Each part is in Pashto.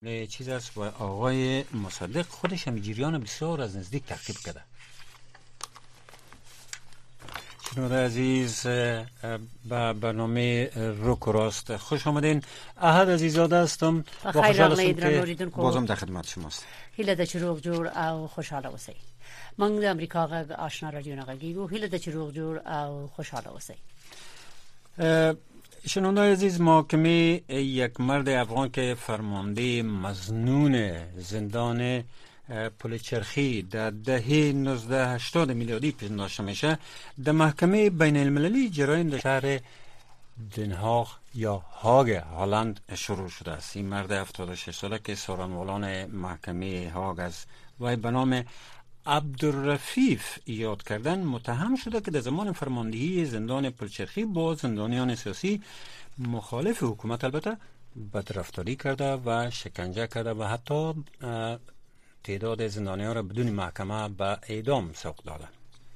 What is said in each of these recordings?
چیز است و آقای مصدق خودش هم جریان بسیار از نزدیک تعقیب کرده. شنونده عزیز، به برنامه روک و راست خوش آمدین. احد عزیزاده هستم و خوشحال هستم که بازم در خدمت شماست. هیله ده چې روغ جوړ او خوشحاله اوسئ. موږ د امریکا غږ آشنا رادیو نه غږیږو. هیله ده چې روغ جوړ او خوشحاله اوسئ. شنونده عزیز، محاکمه یک مرد افغان که فرمانده مظنون زندان پلچرخی در دهه 1980 میلادی پنداشته میشه، در محکمه بین المللی جرایم در شهر دنهاغ یا هاگ هلند شروع شده است. این مرد 76 ساله که سارنوالان محکمه هاگ است و به نام عبدالرفیف یاد کردن متهم شده که در زمان فرماندهی زندان پلچرخی با زندانیان سیاسی مخالف حکومت البته بدرفتاری کرده و شکنجه کرده و حتی تعداد زندانیان را بدون محکمه به اعدام سوق داده.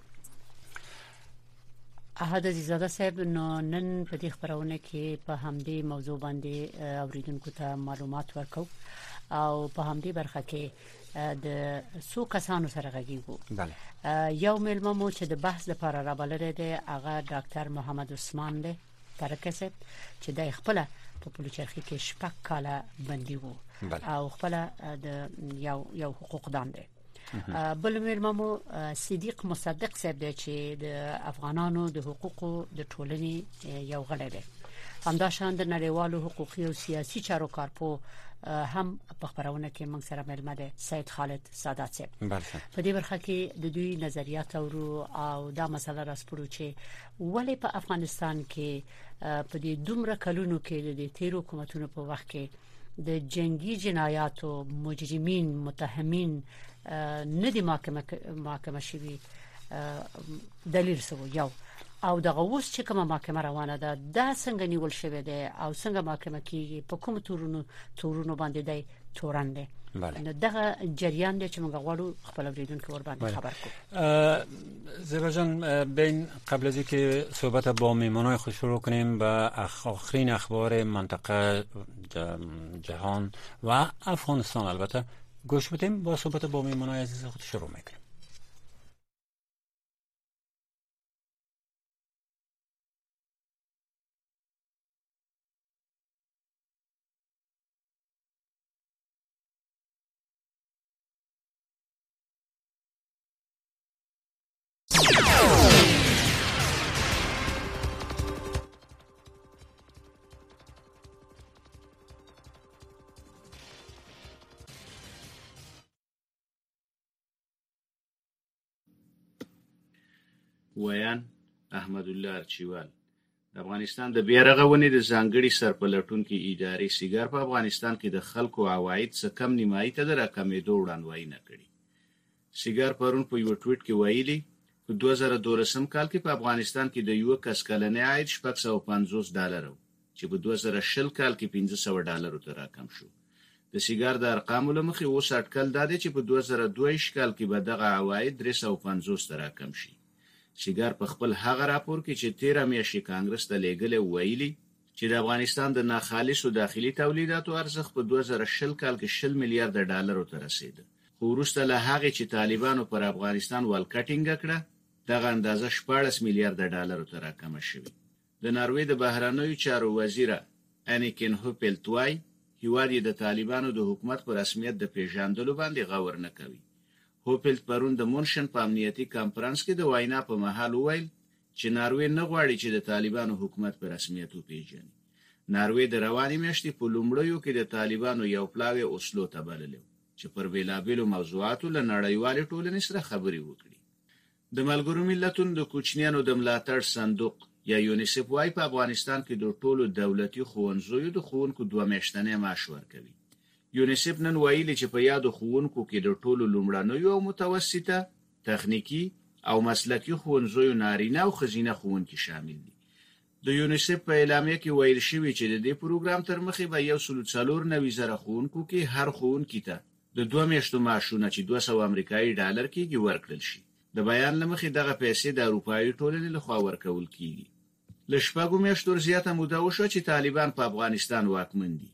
احد عزیزاده صاحب، نن په دې خبرونه کې په همدې موضوع باندې اوریدونکو ته معلومات ورکو او په همدې برخه کې د څو کسانو سره غږیږو. بله. یو مېلمه مو چې د بحث لپاره رابللی دی هغه ډاکټر محمد عثمان دی ترکه صاحب چې د خپل په پلچرخي کې شپږ کاله بندي وو او خپل د یو حقوقدان دی. بل مېلمه مو صدیق مصدق صاحب دی چې د افغانانو د حقوقو د ټولنې یو غړی دی. همداشان د نړیوالو حقوقي او سیاسي چارو کارپو هم په خبرونه کې موږ سره مېلمه دی سید خالد سادات صاحب. په دې برخه کې د دوی نظریات او دا مسله راسپړو چې ولې په افغانستان کې په دې دومره کلونو کې د تیرو حکومتونو په وخت کې د جنگي جنایاتو مجرمین متهمین نه دي محاکمه شوي. دلیل څه یو او دغه اوس چې کومه محاکمه روانه ده دا څنګه نیول شوی دی او څنګه محاکمه کیږي، په کوم تورونو باندې دی تورن دی. نو دغه جریان دی چې موږ غواړو خپل اوریدونکو ور باندې خبر کړو. زیبا جان، بین قبل از اینکه صحبت با میهمانای خود شروع کنیم به آخرین اخبار منطقه جهان و افغانستان البته گوش بدیم، با صحبت با میهمانای عزیز خود شروع میکنیم. ویان احمد الله ارچیوال. د افغانستان د بیارغونې د ځانګړي سرپلټونکو ادارې سیګار په افغانستان کې د خلکو عواید څخه کم نیمایي ته د راکمېدو وړاندوینه کړې. سیګار پرون په یو ټویټ کې ویلي په 2012 کال کې په افغانستان کې د یو کس کلنی عاید $650 چې په 2020 کال کې $500 ته راکم شو. د سیګار د ارقامو له مخې اوس اټکل دا دی چې په 2022 کال کې به دغه عواید $350 ته راکم شي. سیګار په خپل هغه راپور کې چې 13 میاشتې کانګرس ته لیږلی ویلي چې د افغانستان د ناخالصو داخلي تولیداتو ارزښت په 2020 کال کې $10 میلیارډ ته رسیده. خو وروسته له هغې چې طالبانو پر افغانستان والکټینګ کړه دغه اندازه $14 میلیارډ ته راکمه شوې. د ناروې د بهرنیو چارو وزیره انیکن هوپلت وایي هیواد یې د طالبانو د حکومت په رسمیت د پیژندلو باندې غور نه کوي. هوپلت پرون د مونشن په امنیتي کانفرنس کې د وینا په مهال وویل چې ناروې نه غواړي چې د طالبانو حکومت په رسمیت وپیژني. ناروې د روانې میاشتې په لومړیو کې د طالبانو یو پلاوی اوسلو ته بللی چې پر بیلابیلو موضوعاتو له نړیوالې ټولنې سره خبرې وکړي. د ملګرو ملتونو د کوچنیانو د ملاتړ صندوق یا یونیسف وايي په افغانستان کې د ټولو دولتي ښوونځیو د ښوونکو 2 میاشتنی معاش ورکوي. یونیسف نن ویلي چې په یادو ښوونکو کې د ټولو لومړنیو او متوسطه، تخنیکی او مسلکي ښوونځیو نارینه او ښځینه ښوونکي شامل دي. د یونیسف په اعلامیه کې ویل شوی چې د دې پروګرام تر مخې به 194,000 ښوونکو کې هر ښوونکي ته د 2 میاشتو معاشونه چې $200 امریکایي ډالر کېږي ورکړل شي. د بیان له مخې دغه پیسې د اروپایي ټولنې لخوا ورکول کېږي. له 6 میاشتو زیاته موده وشوه چې طالبان په افغانستان واکمن دي.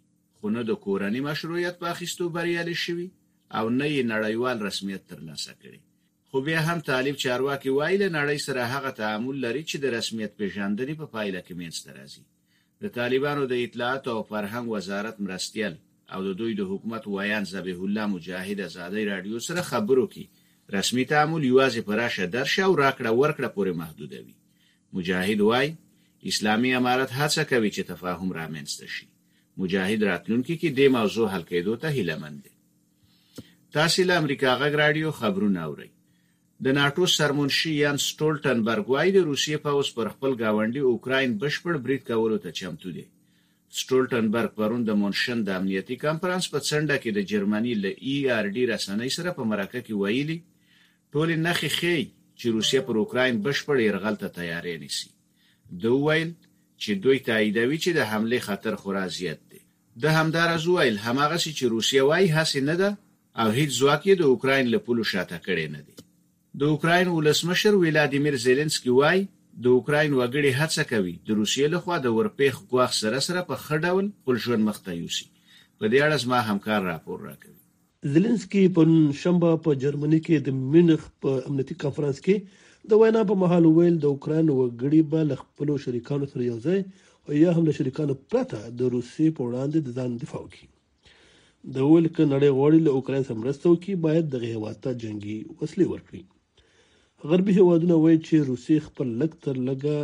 خو نه د کورنۍ مشروعیت په اخیستو بریالي شوي او نه یې نړیوال رسمیت ترلاسه کړي. خو بیا هم طالب چارواکي وایي له نړۍ سره هغه تعامل لري چې د رسمیت پیژندنې په پایله کې منځته راځي. د طالبانو د اطلاعات او فرهنګ وزارت مرستیال او د دوی د حکومت وایان ذبیح الله مجاهد ازادي رادیو سره خبرو کې رسمي تعامل یوازې په راشه درشه او راکړه ورکړه پورې محدودوي. مجاهد وایي اسلامي امارت هڅه کوي چې تفاهم رامنځته شي. مجاهد راتلونکي کې د موضوع حل کېدو ته هیله مند دي. تاسو له امریکا غږ رادیو خبرونه اورئ. د ناتو سرمنشي یان سټولټنبرګ وایي د روسیې پوځ پر خپل گاونډي اوکراین بشپړ برید کولو ته چمتو دی. سټولټنبرګ پرون د مونشن د امنیتي کانفرنس په څنډه کې د جرمني له ERD رسنۍ سره په مرکه کې ویلي ټول نخې ښیي چې روسیه پر اوکراین بشپړ یرغل ته تیاری نیسي. دوی ویل چې دوی تاییدوي چې د حمله خطر خورا زیات دی. د همدارز ویل هماغه چې روسیه وایي هڅه نه ده او هیڅ ځواک یې د اوکراین له پولو شاته کړی نه دی. د اوکراین ولسمشر ولادیمیر زيلنسکي وایي د اوکراین وګړي هڅه کوي د روسیې لخوا د ورپېخ ګواښ سره په ښه ډول خپل ژوند مخته یوسي. په دې اړه زما همکار راپور راکوي. زيلنسکي په شنبه په جرمني کې د مونخ په امنیتي کانفرنس کې د وینا په مهال ویل د اوکراین وګړي به له خپل شریکانو سره یوځای او یا هم له شریکانو پرته د روسیې په وړاندې د ځان دفاع وکړي. د ول کې نړۍ غوړي له اوکراین سره مرسته وکړي باید دغه هیواد ته جنگي وسلې ورکړي. غربي هیوادونه وایي چې روسیې خپل لږ تر لږه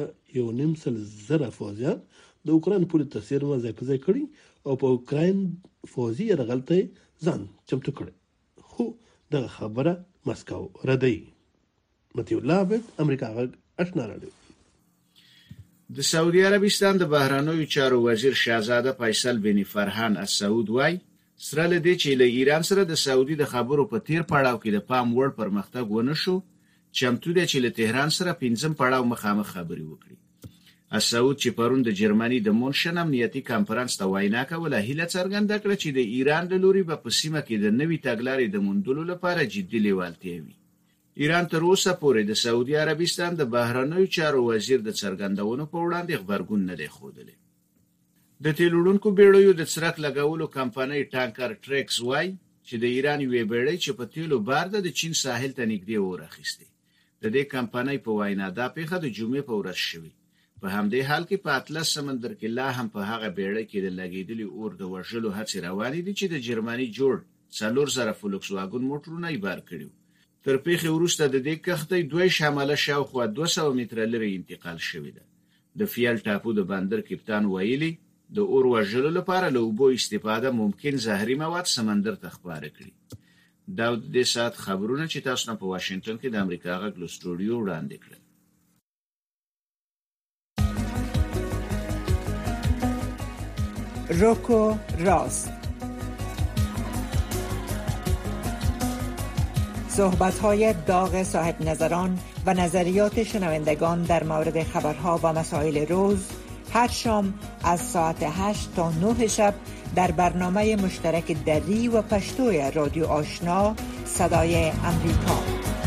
1.5 فوجیان د اوکراین پورې تاثیر ځای په ځای کړي او په اوکراین فوجي یرغل ته ځان چمتو کړي. خو دغه خبره مسکو ردوي. متي الله عبد امریکا غږ آشنا رادیو. د سعودي عربستان د بهرنیو چارو وزیر شاهزاده فیصل بن فرحان السعود وایي سره لدې چې له ایران سره د سعودي د خبرو په تیر پړاو کې د پام وړ پرمختګ ونه شو، چمتو دی چې له تهران سره 5م پړاو مخامخ خبري وکړي. السعود چې پرون د جرمني د مونشن امنیتي کانفرنس ته وینا کوله هیله څرګنده کړه چې د ایران د لوري په سیمه کې د نوي تګلارې د موندلو لپاره جدي لیوالتیا وي. ایران تر اوسه پورې د سعودي عربستان د بهرنیو چارو وزیر د څرګندونو په وړاندې خبرګون نه دی ښودلی. د تیل وړونکو بیړیو د څرک لګولو کمپنۍ ټانکر ټریکس وایي چې د ایران یوې بیړۍ چې په تیلو بار ده د چین ساحل ته نږدې ورخیستې. د دې کمپنۍ په وینا دا پیښه د جمعې په ورځ شوې. په همدې حال کې په اطلس سمندر کې لا هم په هغه بیړۍ کې د لګېدلي اور د وژلو هڅې روانې دي چې د جرمني جوړ 4000 فولکس واګن موټرونه یې بار کړي. تر پیښې وروسته د دې کښتۍ دوی شامله شاوخوا 200 متره لرې انتقال شوې ده. د فیل ټاپو د بندر کپتان ویلي د اور وژلو لپاره له اوبو استفاده ممکن زهري مواد سمندر ته خپاره کړي. دا د سات خبرونه چې تاسو نه په واشنگټن کې د امریکا غږ له سټوډیو وړاندې کړل. روکو راست صحبت‌های داغ صاحب نظران و نظریات شنوندگان در مورد خبرها و مسائل روز هر شام از ساعت 8 تا 9 شب در برنامه مشترک دری و پشتوی رادیو آشنا صدای امریکا.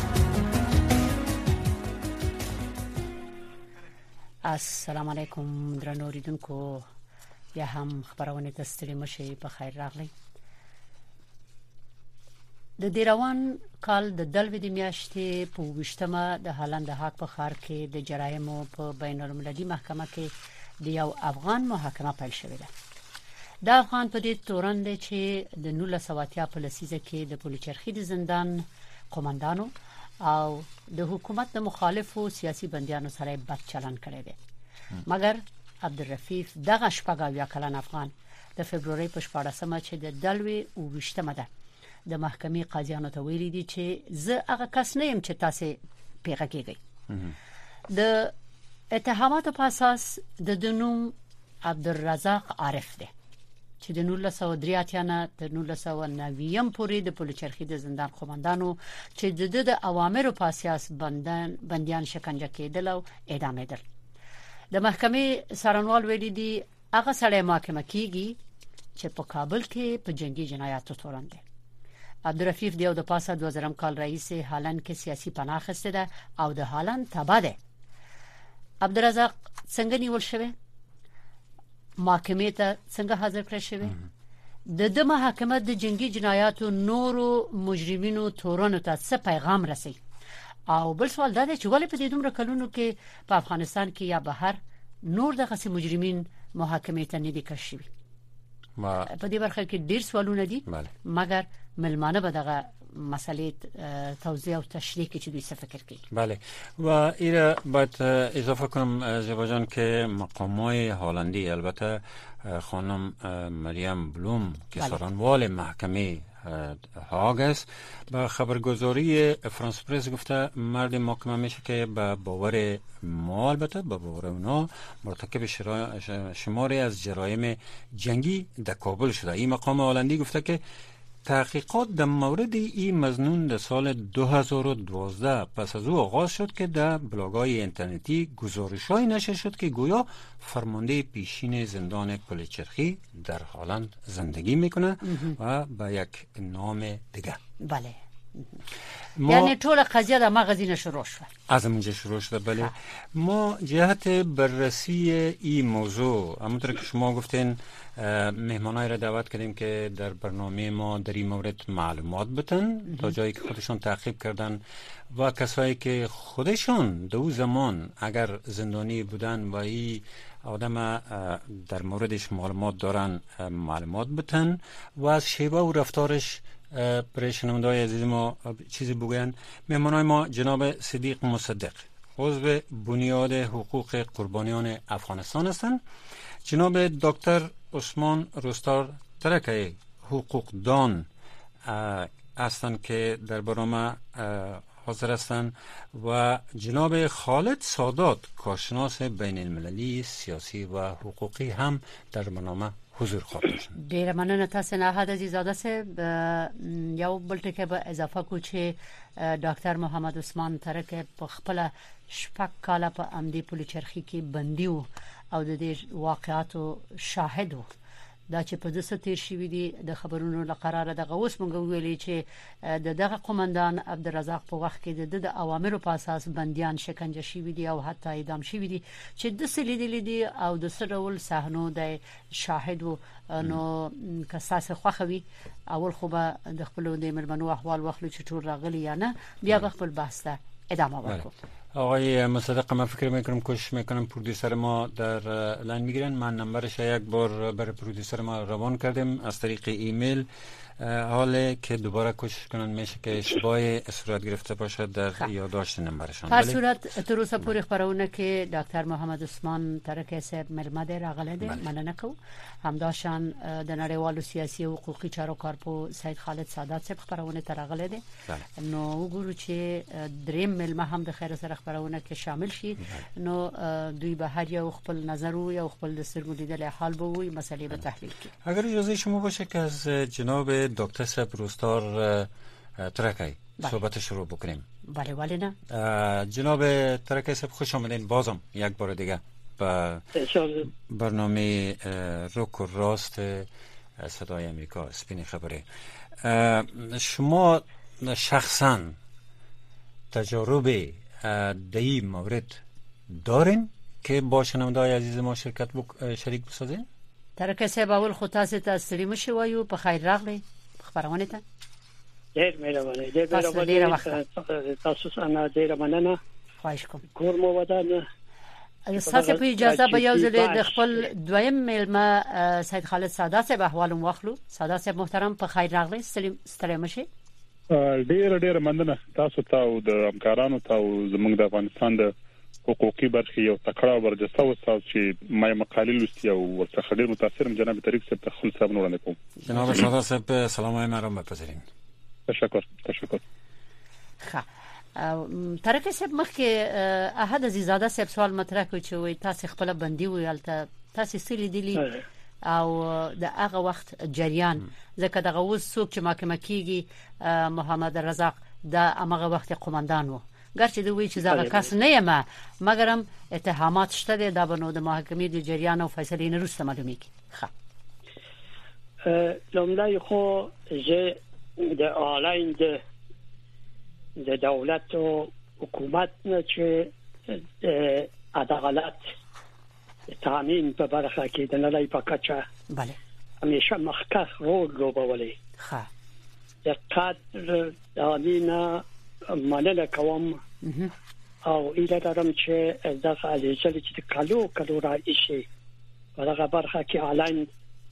السلام علیکم درنو اوریدونکو، یا هم خبرونه د ستړي مشي په خیر راغلی. د دیروان کال د دلوي د میاشتې په 28مه د هالند هاګ په ښار کې د جرایمو په بین المللي محکمه کې د یو افغان محاکمه پیل شوې ده. د افغان په دې تورن دی چې د 1980 په لسیزه کې د پولیچرخي د زندان قومندانو او د حکومت د مخالفو سیاسي بندیانو سره بد چلند کړی دی. مګر عبدالرفیف دغه شپږاویا کلن افغان د فبرवरी په 14مه چې د دلوي 28مه ده د محکمې قاضیانو ته ویلي دي چې زه هغه کس نه یم چې تاسو پیغه کیږئ. د اتهاماتو په اساس د دنوم عبدالرزاق عارف دی چې د 1983 نه تر 1990 پورې د پولیچرخي د زندان قومندانو چې د اوامرو په اساس بندیان شکنجه کېدل او اعدامېدل. د محکمې سرنوال ویلي دي هغه سړی محاکمه کیږي چې په کابل کې په جنگي جنایاتو تورن دی. عبدالرفیف دیو د پاسه 2000 کال رئیس هالند کې سیاسي پناه اخیسته ده او د هالند تابع ده. عبدالرزاق څنګه نیول شوی؟ محاکمې ته څنګه حاضر کړی شوی؟ د محاکمه د جنگي جنایاتو نورو مجرمینو تورنو ته څه پیغام رسي؟ او بل سوال دا دی چې ولې په دې دومره کلونو کې په افغانستان کې یا بهر نور دغه مجرمین محاکمې ته نه دي کشف شوي؟ په دې برخه کې ډیر سوالونه دي، مګر ملمانه به دغه مسئله توضیح و تشریح که چی دوی فکر کی. بله و ایره باید اضافه کنم زیبا جان که مقامای هالندی البته خانم مریم بلوم که سرانوال محکمه هاگ است با خبرگزاری فرانس پرس گفته مرد محاکمه میشه که به باور ما البته به باور اونا مرتکب شماری از جرایم جنگی در کابل شده. این مقام هالندی گفته که تحقیقات در مورد این مظنون در سال 2012 پس از او آغاز شد که در بلاگ‌های اینترنتی گزارش‌های نشر شد که گویا فرمانده پیشین زندان پلچرخی در هلند زندگی میکنه و به یک نام دیگه. بله. یعنی طول قضیه در مغازین شروع شد. از اونجا شروع شده. بله. ما جهت بررسی این موضوع همونطور که شما گفتین مهمانای را دعوت کردیم که در برنامه ما در این مورد معلومات بتن تا جایی که خودشون تعقیب کردن و کسایی که خودشون دو زمان اگر زندانی بودن و این آدم در موردش معلومات دارن معلومات بتن و از شیوه و رفتارش برای شنونده‌های عزیز ما چیزی بگوین. مهمانای ما جناب صدیق مصدق عضو بنیاد حقوق قربانیان افغانستان هستند، جناب دکتر عثمان رستار ترکی حقوق دان هستند که در برنامه حاضر هستند و جناب خالد سادات کارشناس بین المللی سیاسی و حقوقی هم در برنامه حضور خواهد داشت. ډیر مننه تاسو نه حد عزیزاده صاحب. یو بل ټکی به اضافه کو چې ډاکټر محمد عثمان ترک په خپل شپږ کاله په امدی پلچرخي کې بندي وو او د دې واقعاتو شاهد وو. دا چې په دسه تیر شوی دی د خبرونو لقرار دغه اوس مونږ ویلي چې دغه قومندان عبدالرزاق په وخت کې د اوامرو په اساس بنديان شکنجه شوی دي او حتی اعدام شوی دي چې د سلیدل دي او د سرول صحنو د شاهد وو. نو کساس خوخوي اول خو به د خپل د ملمنو احوال واخلو چې ټول راغلي یا نه، بیا به خپل بحث ته ادامه ورکړو. آقای مصدق من فکر میکنم کوشش میکنم پرودیوسر ما در لاین میگیرن. من نمبرش یک بار برای پرودیوسر ما روان کردیم از طریق ایمیل، حاله که دوباره کوشش کنن میشه که اشتباه صورت گرفته باشه در یادداشت نمبرشان. په صورت تر اوسه پورې خبرونه کې ډاکټر محمد عثمان ترک صاحب ملمده راغله ده مننه کو همداشان د نړیوالو سیاسي او حقوقي چارو کارپو سید خالد سادات صاحب خبرونه ترغله ده. نو وګورو چې دریم ملمه هم د خیر سره خبرونه کې شامل شي. نو دوی به هر یو خپل نظر او یو خپل د سرګو لیدل حال به وي مسلې به تحلیل کړي. اگر اجازه شما باشه که از جناب دکتر صاحب رستار ترکی صحبت شروع بکنیم. بله ولی نه. جناب ترکی صاحب خوش آمدین بازم یک بار دیگه به برنامه روک و راست صدای امریکا سپین خبری. شما شخصا تجارب در این مورد دارین که با شنونده‌های عزیز ما شریک بسازین؟ ترک صاحب اول خو تاسو ته ستړي مشي وایو په خیر راغلی خبرونه ته. ډېر مهرباني تاسو څنګه ډېر مننه. خواهش کوم. کور مو ودان. تاسو په اجازه به یو ځل د خپل دویم ملما سید خالد سادات صاحب احوالم واخلو. سادات صاحب محترم په خیر راغلی ستړي مشي. ډېر مننه تاسو ته او د همکارانو ته او زموږ د افغانستان د حقوقي برخې یو تکړه ورجسته وستاو چې ما مقالې لوستي او ورڅخه ډېر متاثرم. جناب طریق صاحب ته خپل سلام وړاندې کوم. جناب سادات صاحب سلام مرحبا بپذیرین. تشکر. ښه طریق صاحب مخکې احد عزیزاده صاحب سوال مطرح کوي چې وای تاسو خپل بندي ویلته تاسو سلی دي او د هغه وخت جریان ځکه دغه اوس څوک چې محاکمه کیږي محمد رزاق د هغه وخت قومندان وو. ګرچې دوی چې زغه کس نه یم مګرم اتهامات شته د بنو د محاکمې د جریان او فیصلې نه وروسته معلومیږي. ښه لومړی خو چې د آلاین د دولت او حکومت نه چې عدالت تامین په برخه کې د نړۍ په کچه بله همیشه مخکخ رول لوبولی دقت دانینا مننه کوم او ایله دارم چې دغه علیزل چې کلو رئیسي ولغه برخه کې اعلان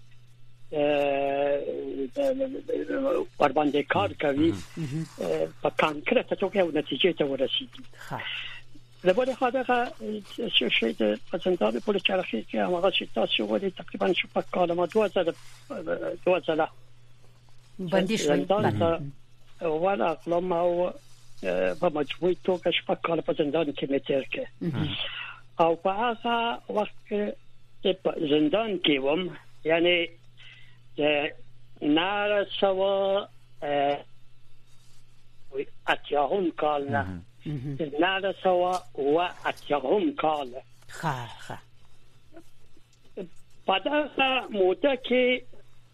ور باندې کار کوي په کانکریټه توګه او نتیجې ته ورسیږي. لباده خداغه شد پسندان پول چرخی که همان شد تاسو ولی تقریبا شپک کالما 2000 بندی شد ولی اقلام او با مجموعی تو که شپک کال پسندان که میتر که او با آقا وقت زندان کیوم یعنی نار سوا اتیاهم کال نه نال سوا و اتیاهم کال پدر موده که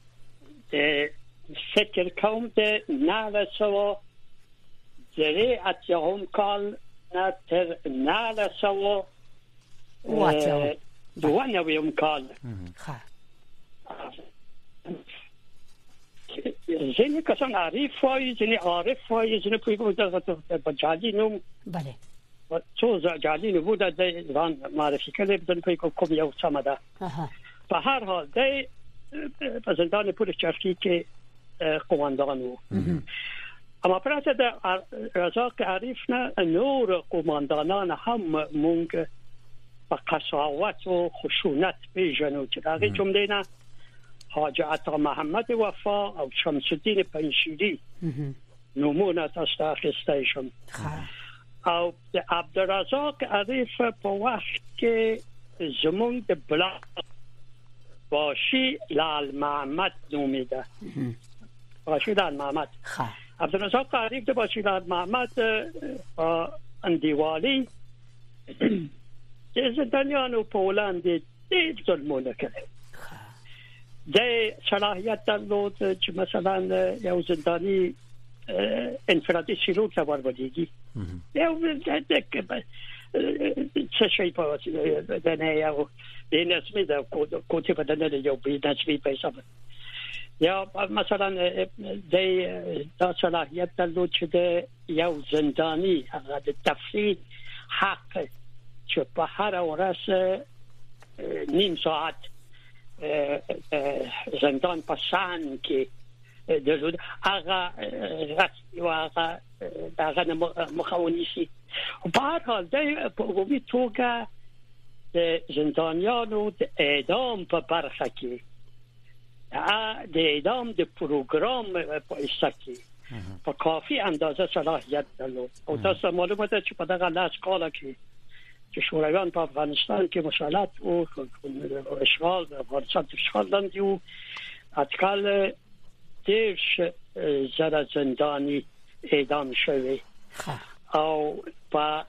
فکر کوم ده نال سوا دره اتیاهم کال نه تر نال سوا دوانویم کال زنی کسان عارفایی زنی عارفایی زنی پیگو با جالی نوم بله تو جالی نو بود ده معرفی کرده بدون پیگو کم یو سمده به هر حال ده زندان پول چرخی که قماندانو اما پرات ده رزاق عارف نه نور قماندانان هم مونگ با قساوت و خشونت بیجنو که داغی جمله نه حاج عطا محمد وفا او شمس الدین پنشیری نمونه تست اخستایشون او عبدالرزاق عریف په وخت کې زمون د بلاک باشی لال محمد نومیده باشی لال محمد عبدالرزاق عریف د باشی لال محمد اندیوالی زندانیانو په وړاندې ډېر ظلمونه کړي ده صلاحیت درلود چې مثلا یو زندانی انفرادي سلوک ته ورولېږي یو څه شي په واسطه نه یو نسبي د کوټې په دننه یو نسبي پیسې یا مثلا د صلاحیت درلود چې د یو زندانی هغه د تفریح حق چې په هر ورځ نیم ساعت زندان پسان که درود آقا رسمی و آقا مخاونیسی و هر حال ده پاگوی توگه زندانیانو ده اعدام پا برخه که ده اعدام ده پروگرام پایسته که پا کافی اندازه صلاحیت دلو و دست معلومه ده چه پا ده غلاس کالا که شورویان په افغانستان کې مسالات او اشغال افغانستان اشغال لاندې او اټکل دیش زره زندانی اعدام شوی او په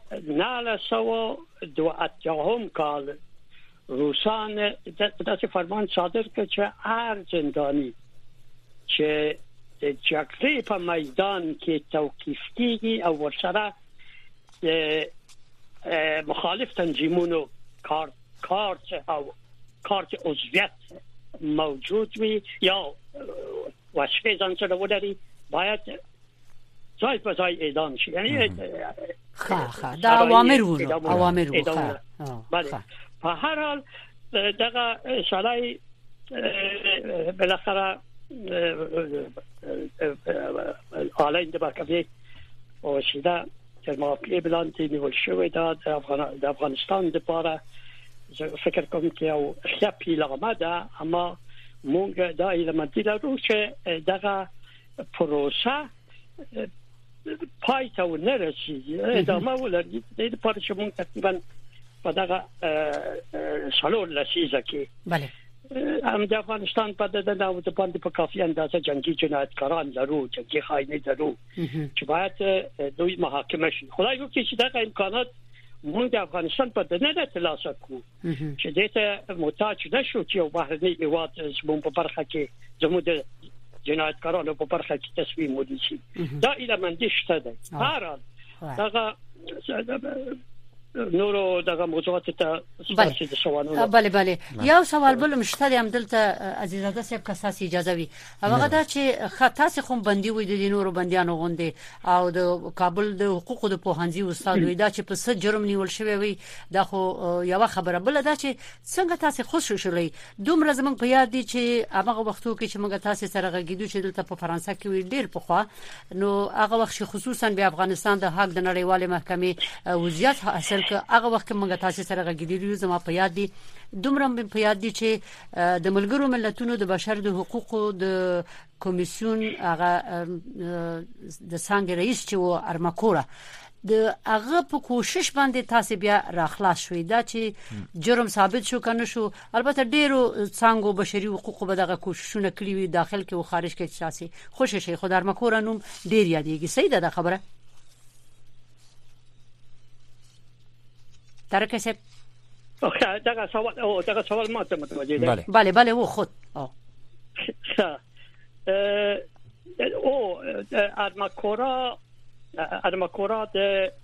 1982 کال روسان داسې فرمان صادر کړ چې هر زندانی چې د جګړې په میدان کې توقیف کیږي او ورسره مخالف تنظیمونو کارت عضویت موجود وي یا وصفه ځان سره ولري باید ځای په ځای اعدام شي یعنی دا اوامر وو بله په هر حال دغه سړی بالاخره آلین د برکبی او شیده موقعی بلندی نیول شوی د افغانستان لپاره فکر کوم چې یو ښه پیلامه ده اما مونږ دا ایلمنټی لرو چې دغه پروسه پای ته ورسیږي ادامه ولري د لپاره چې مونږ تقریبا په دغه سالون لسیزه کې بله هم د افغانستان په دغه د باندې په کافي اندازه جنگي جنایتکاران لرو جنگي خاینان لرو چې باید دوی محاکمه شي خدای وکړي چې دغه امکانات موږ د افغانستان په دننه ترلاسه کړو چې دته محتاج نشو چې یو بهرني هیواد زموږ په برخه کې زموږ د جنایتکارانو په برخه کې تصمیم ونیسي دا ایله مندي شته ده هر دغه نورو دغه موضوعات ته سپارښتنه د سوالونو. بله یو سوال بل مشتری هم دلته عزیزاده صاحب که تاسو اجازه وي هغه دا چې تاسو خو بندي وي د نورو بنديانو غوندي او د کابل د حقوقو د پوهنځي استاد وي دا چې په څه جرم نیول شوی وي دا خو یو خبره بل دا چې څنګه تاسو خوشو شولې دومره زمونږ په یاد دي چې هغه وختو کې چې موږ تاسو سره غږیدو چې دلته په فرانسه کې وی ډیر پخوا نو هغه وخت خصوصا په افغانستان د حق د نړیوالې محکمې وضعیت حاصل هغه وخت موږ تاسو سره غږیدو زما په یاد دي دومره په یاد دي چې د ملګرو ملتونو د بشر د حقوقو د کمیسیون هغه د څنګه رئیس چې و ارمکورا د هغه په کوشش باندې تاسو بیا راخلاص شوي دا چې جرم ثابت شو کنه شو البته ډیرو څنګه بشري حقوقو به دغه کوششونه کړی وي داخل کې او خارج کې سیاسي خوشی شي خو د ارمکورا نوم ډیر یادېږي صحیح ده خبره ترکه سه دغه سوال ما ته متوجه ده. بله او خود ارمکورا د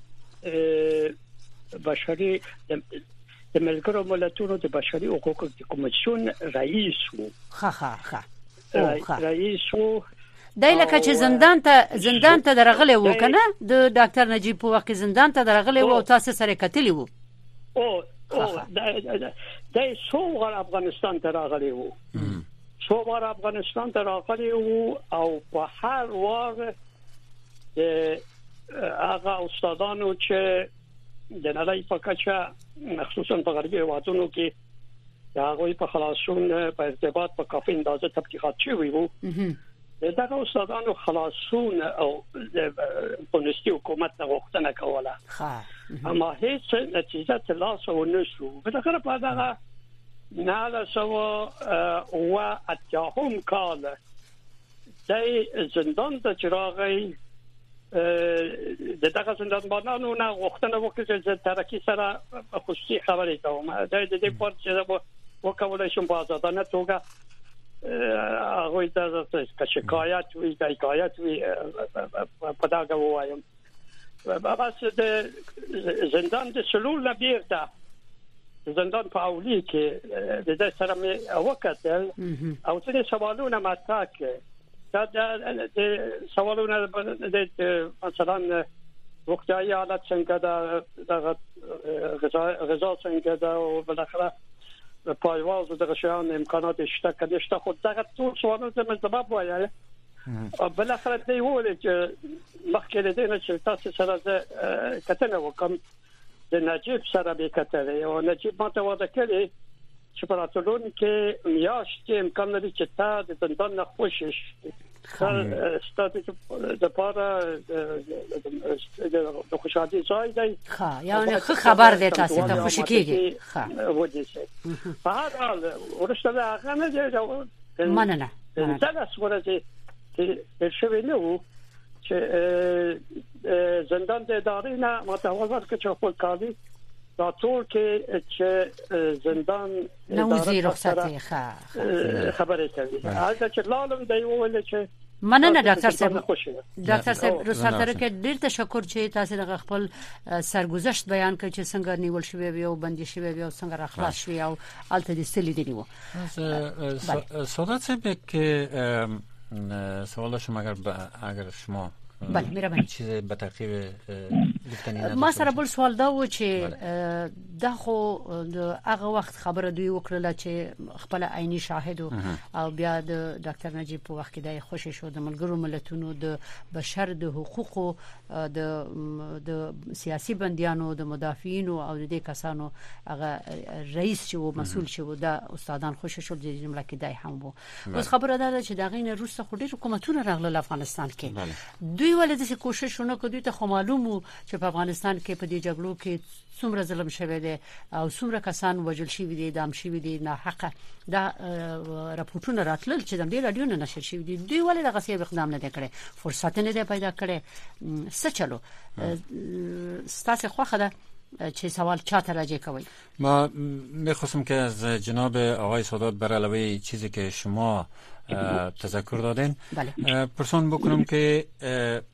بشري د ملګرو ملتونو د بشري حقوقو کمیسیون رئیس وو. رئیس وو دای لکه چې زندان ته درغله و کنه د ډاکټر نجیب په وخت زندان ته درغله و تاسو سره کتلی وو دای څو افغانستان ته راغلی وو او په هر وخت هغه استادانو چې د نړۍ په کچه خصوصا په غربي هیوادونو کې هغه په خلاصون په ارتباط په کافي اندازه تحقیقات شوي وو دغه استادانو خلاصون او په نسبت حکومت غوښتنه کوله اما هیڅ نتیجه ترلاسه ونشو بالاخره په دغه نه سو او اتهم کال د زندان ته چراغي دغه زندانبانانو نه غوښتنه وکړه چې ترکی سره خصوصي خبرې کوم د دې په چې وکولای شم په ازادانه توګه هغه د شکایت وی په دغه وایم بس د زندان د سلول لبیرته زندان په اولی کې د دې سره مې وکړل او څه سوالونه مطرح کړ د سوالونه د مثلا وقایعي حالت څنګه د غذا څنګه د او بالاخره پایواز د غشان امکانات شته کله شته خو دغه ټول سوالونه زموږ سبب وایي بالاخره دی وله چې مخکې د دې چې تاسو سره کتنه وکم د نجیب سره به کتلې او نجیب ماته وعده کړې چې په راتلون کې میاشتې امکان لري چې تا د زندان نه خوشش ستاسو د پاره د خوشحالي ځای دی یعنی خبر دی تاسو ته خوشی کیږي ودی سي په هر حال ورسته هغه نه دی مننه دا څوره چې شوی نو چې زندان د ادارې نه متوازن کې چې خپل کاري دا ټول کې چې زندان نوزي رخصتي خبره کوي هغه چې لالم دی ویل چې مننه ډاکټر صاحب رسالت کې ډیر تشکر چې تاسو د خپل سرګذشت بیان کړ چې څنګه نیول شوی او بندي شوی او څنګه راخلاص شوی او الته د ستلې دی وو سوالات صاحب که سوال شما اگر شما بله مهرباني چیز به تعقیب گفتنی ما سره بل سوال دا و چې دا خو هغه وخت خبره دوی وکړه چې خپل عیني شاهد او بیا د ډاکټر نجیب په وخت کې د خوشی شو د ملګرو ملتونو د بشر د حقوقو د سیاسي بنديانو د مدافعینو او د دې کسانو هغه رئیس چې و مسؤل شو د استادان خوشی شو د جمله کې دای هم وو اوس خبره ده چې دا غینه روسه خو ډیر حکومتونه راغله افغانستان کې دوی ولې د کوششونه کوي ته معلومو چې په افغانستان کې په دې جګړو کې څومره ظلم شوی دی او څومره کسان وژل شوی دي دام شوی دي نه حق دا راپورټونه راتلل چې د دې رادیو نه نشر شوی دي دوی ولې دغه څه اقدام نه کړي فرصت نه دی پیدا کړي څه چلو ستاسو خوخه ده چه سوال چاته راجع کوي ما میخواستم که از جناب آقای سادات بر علاوه چیزی که شما تذکر دادین پرسان بکنم که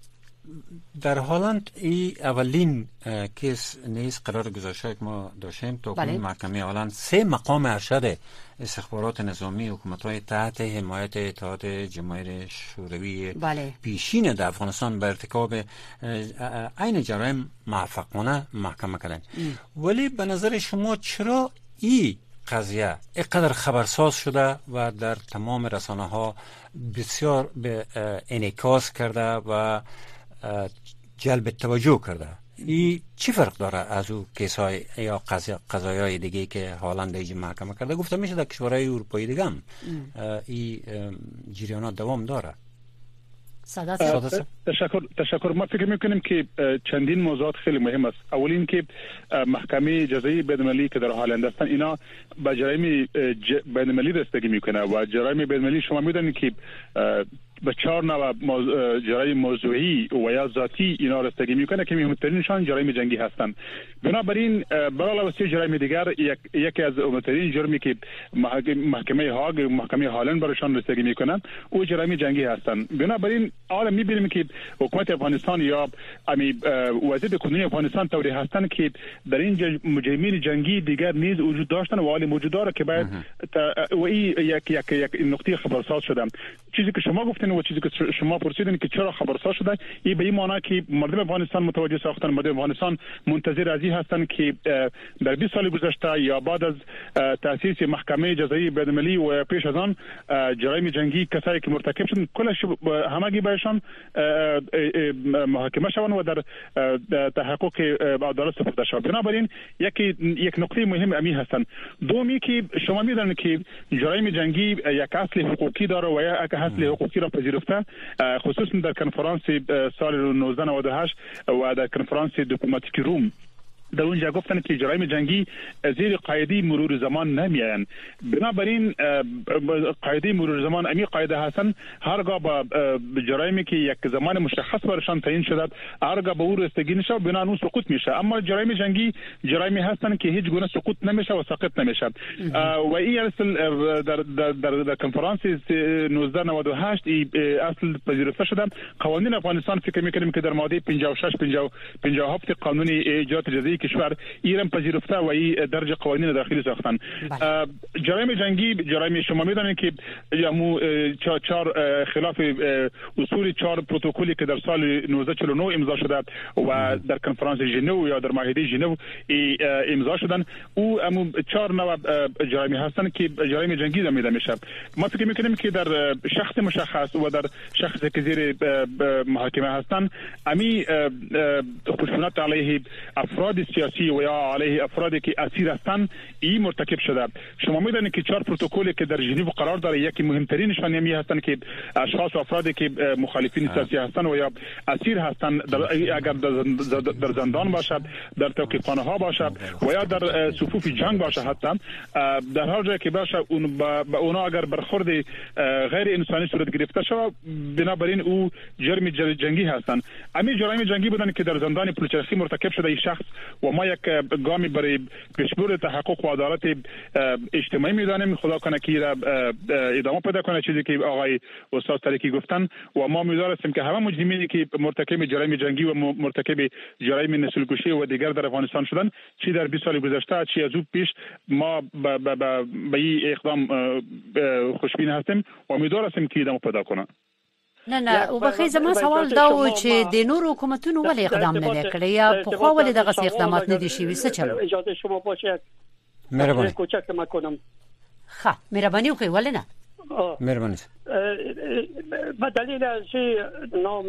در هلند این اولین کیس نیست قرار گذاشته که ما داشتیم تا کنون محکمه هلند 3 مقام ارشد استخبارات نظامی حکومت‌های تحت حمایت اتحاد جماهیر شوروی پیشین در افغانستان به ارتکاب عین جرایم موفقانه محکمه کردند. ولی به نظر شما چرا این قضیه اینقدر خبرساز شده و در تمام رسانه‌ها بسیار به انعکاس کرده و جلب توجه کرده؟ این چی فرق داره از او کیس‌های یا قضایای دیگه که هلند ایج محکمه کرده؟ گفته میشه در کشورهای اروپایی دیگه هم این جریانات دوام داره. تشکر. ما فکر میکنیم که چندین موضوعات خیلی مهم است. اول این که محکمه جزایی بین‌المللی که در هلند هستند اینا به جرایم بین‌المللی رسیدگی میکنه و جرایم بین‌المللی شما میدونید که به 4 نوع جرایم موضوعی و یا ذاتی اینا رسیدگی میکنه که مهمترینشان جرایم جنگی هستند. بنابراین برای وسیله جرایم دیگر یکی از مهمترین جرمی که محکمه هاگ محکمه هلند برایشان رسیدگی میکنن او جرایم جنگی هستند. بنابراین حالا میبینیم که حکومت افغانستان یا وزیر کنونی افغانستان توضیح هستند که در این مجرمین جنگی دیگر نیز وجود داشتن و حال موجود داره که باید و این یک نقطه خبرساز شدن. چیزی که شما گفتین و چیزی که شما پرسیدین که چرا خبرساز شده، این به این معنی که مردم افغانستان متوجه ساختن، مردم افغانستان منتظر از این هستند که در 20 سال گذشته یا بعد از تأسیس محکمه جزایی بین‌المللی و پیش از آن جرایم جنگی کسایی که مرتکب شدن کلش همگی بهشان محاکمه شوند و در تحقق عدالت سپرده شود. بنابراین یک نکته مهم امی هستند. دومی که شما میدونید که جرایم جنگی یک اصل حقوقی داره و یک اصل حقوقی را پذیرفته، خصوصا در کنفرانس سال 1998 و در کنفرانس دیپلماتیک روم در اونجا گفتن که جرایم جنگی زیر قاعده مرور زمان نمیآیند. بنابراین قاعده مرور زمان امی قاعده هستن هرگاه با جرایمی که یک زمان مشخص برشان تعیین شده هرگاه به او رسیدگی نشه بنا اون سقوط میشه. اما جرایم جنگی جرایمی هستن که هیچ گونه سقوط نمیشه و ساقط نمیشه و این اصل در کنفرانس 1998 اصل پذیرفته شده. قوانین افغانستان فکر میکنیم که در ماده 56 57 قانون ایجاد جزایی کشور ایران پذیرفته و این درج قوانین داخلی ساختن. جرایم جنگی جرایم شما میدونید که خلاف اصول 4 پروتکلی که در سال 1949 امضا شده و در کنفرانس ژنو یا در معاهده ژنو امضا شدن او 4 نوع جرایم هستن که جرایم جنگی نامیده میشه. ما فکر میکنیم که در شخص مشخص و در شخصی که زیر محاکمه هستن امی خشونت علیه افراد سیاسی و یا علیه افرادی که اسیر هستند این مرتکب شده. شما میدونید که 4 پروتکلی که در ژنو قرار داره یکی مهمترینشان همی هستند که اشخاص و افرادی که مخالفین سیاسی هستند و یا اسیر هستند اگر در زندان باشد در توقیفخانه ها باشد و یا در صفوف جنگ باشد حتی در هر جایی که باشه با اونا اگر برخورد غیر انسانی صورت گرفته شود بنابراین او جرم جنگی هستند. امی جرایم جنگی بودن که در زندان پلچرخی مرتکب شده این شخص و ما یک گامی برای پیشبرد تحقق و عدالت اجتماعی میدانیم. خدا کنه که ادامه پیدا کنه چیزی که آقای استاد طریقی گفتن و ما می‌دانیم که همه مجرمینی که مرتکب جرایم جنگی و مرتکب جرایم نسل‌کشی و دیگر در افغانستان شدن چی در 20 سال گذشته چی از او پیش ما به این اقدام خوشبین هستیم و امیدواریم که ادامه پیدا کنه. نه او بخیر زما سوال دا و چې د نور حکومتونو ولې اقدام نه کړی یا په خو ولې دغه اقدامات نه دي شوي څه چلو؟ اجازه شما باشه مهرباني کوچک ما کنم. ها مهرباني وکړئ ولې نه؟ مهرباني به دلیل از نام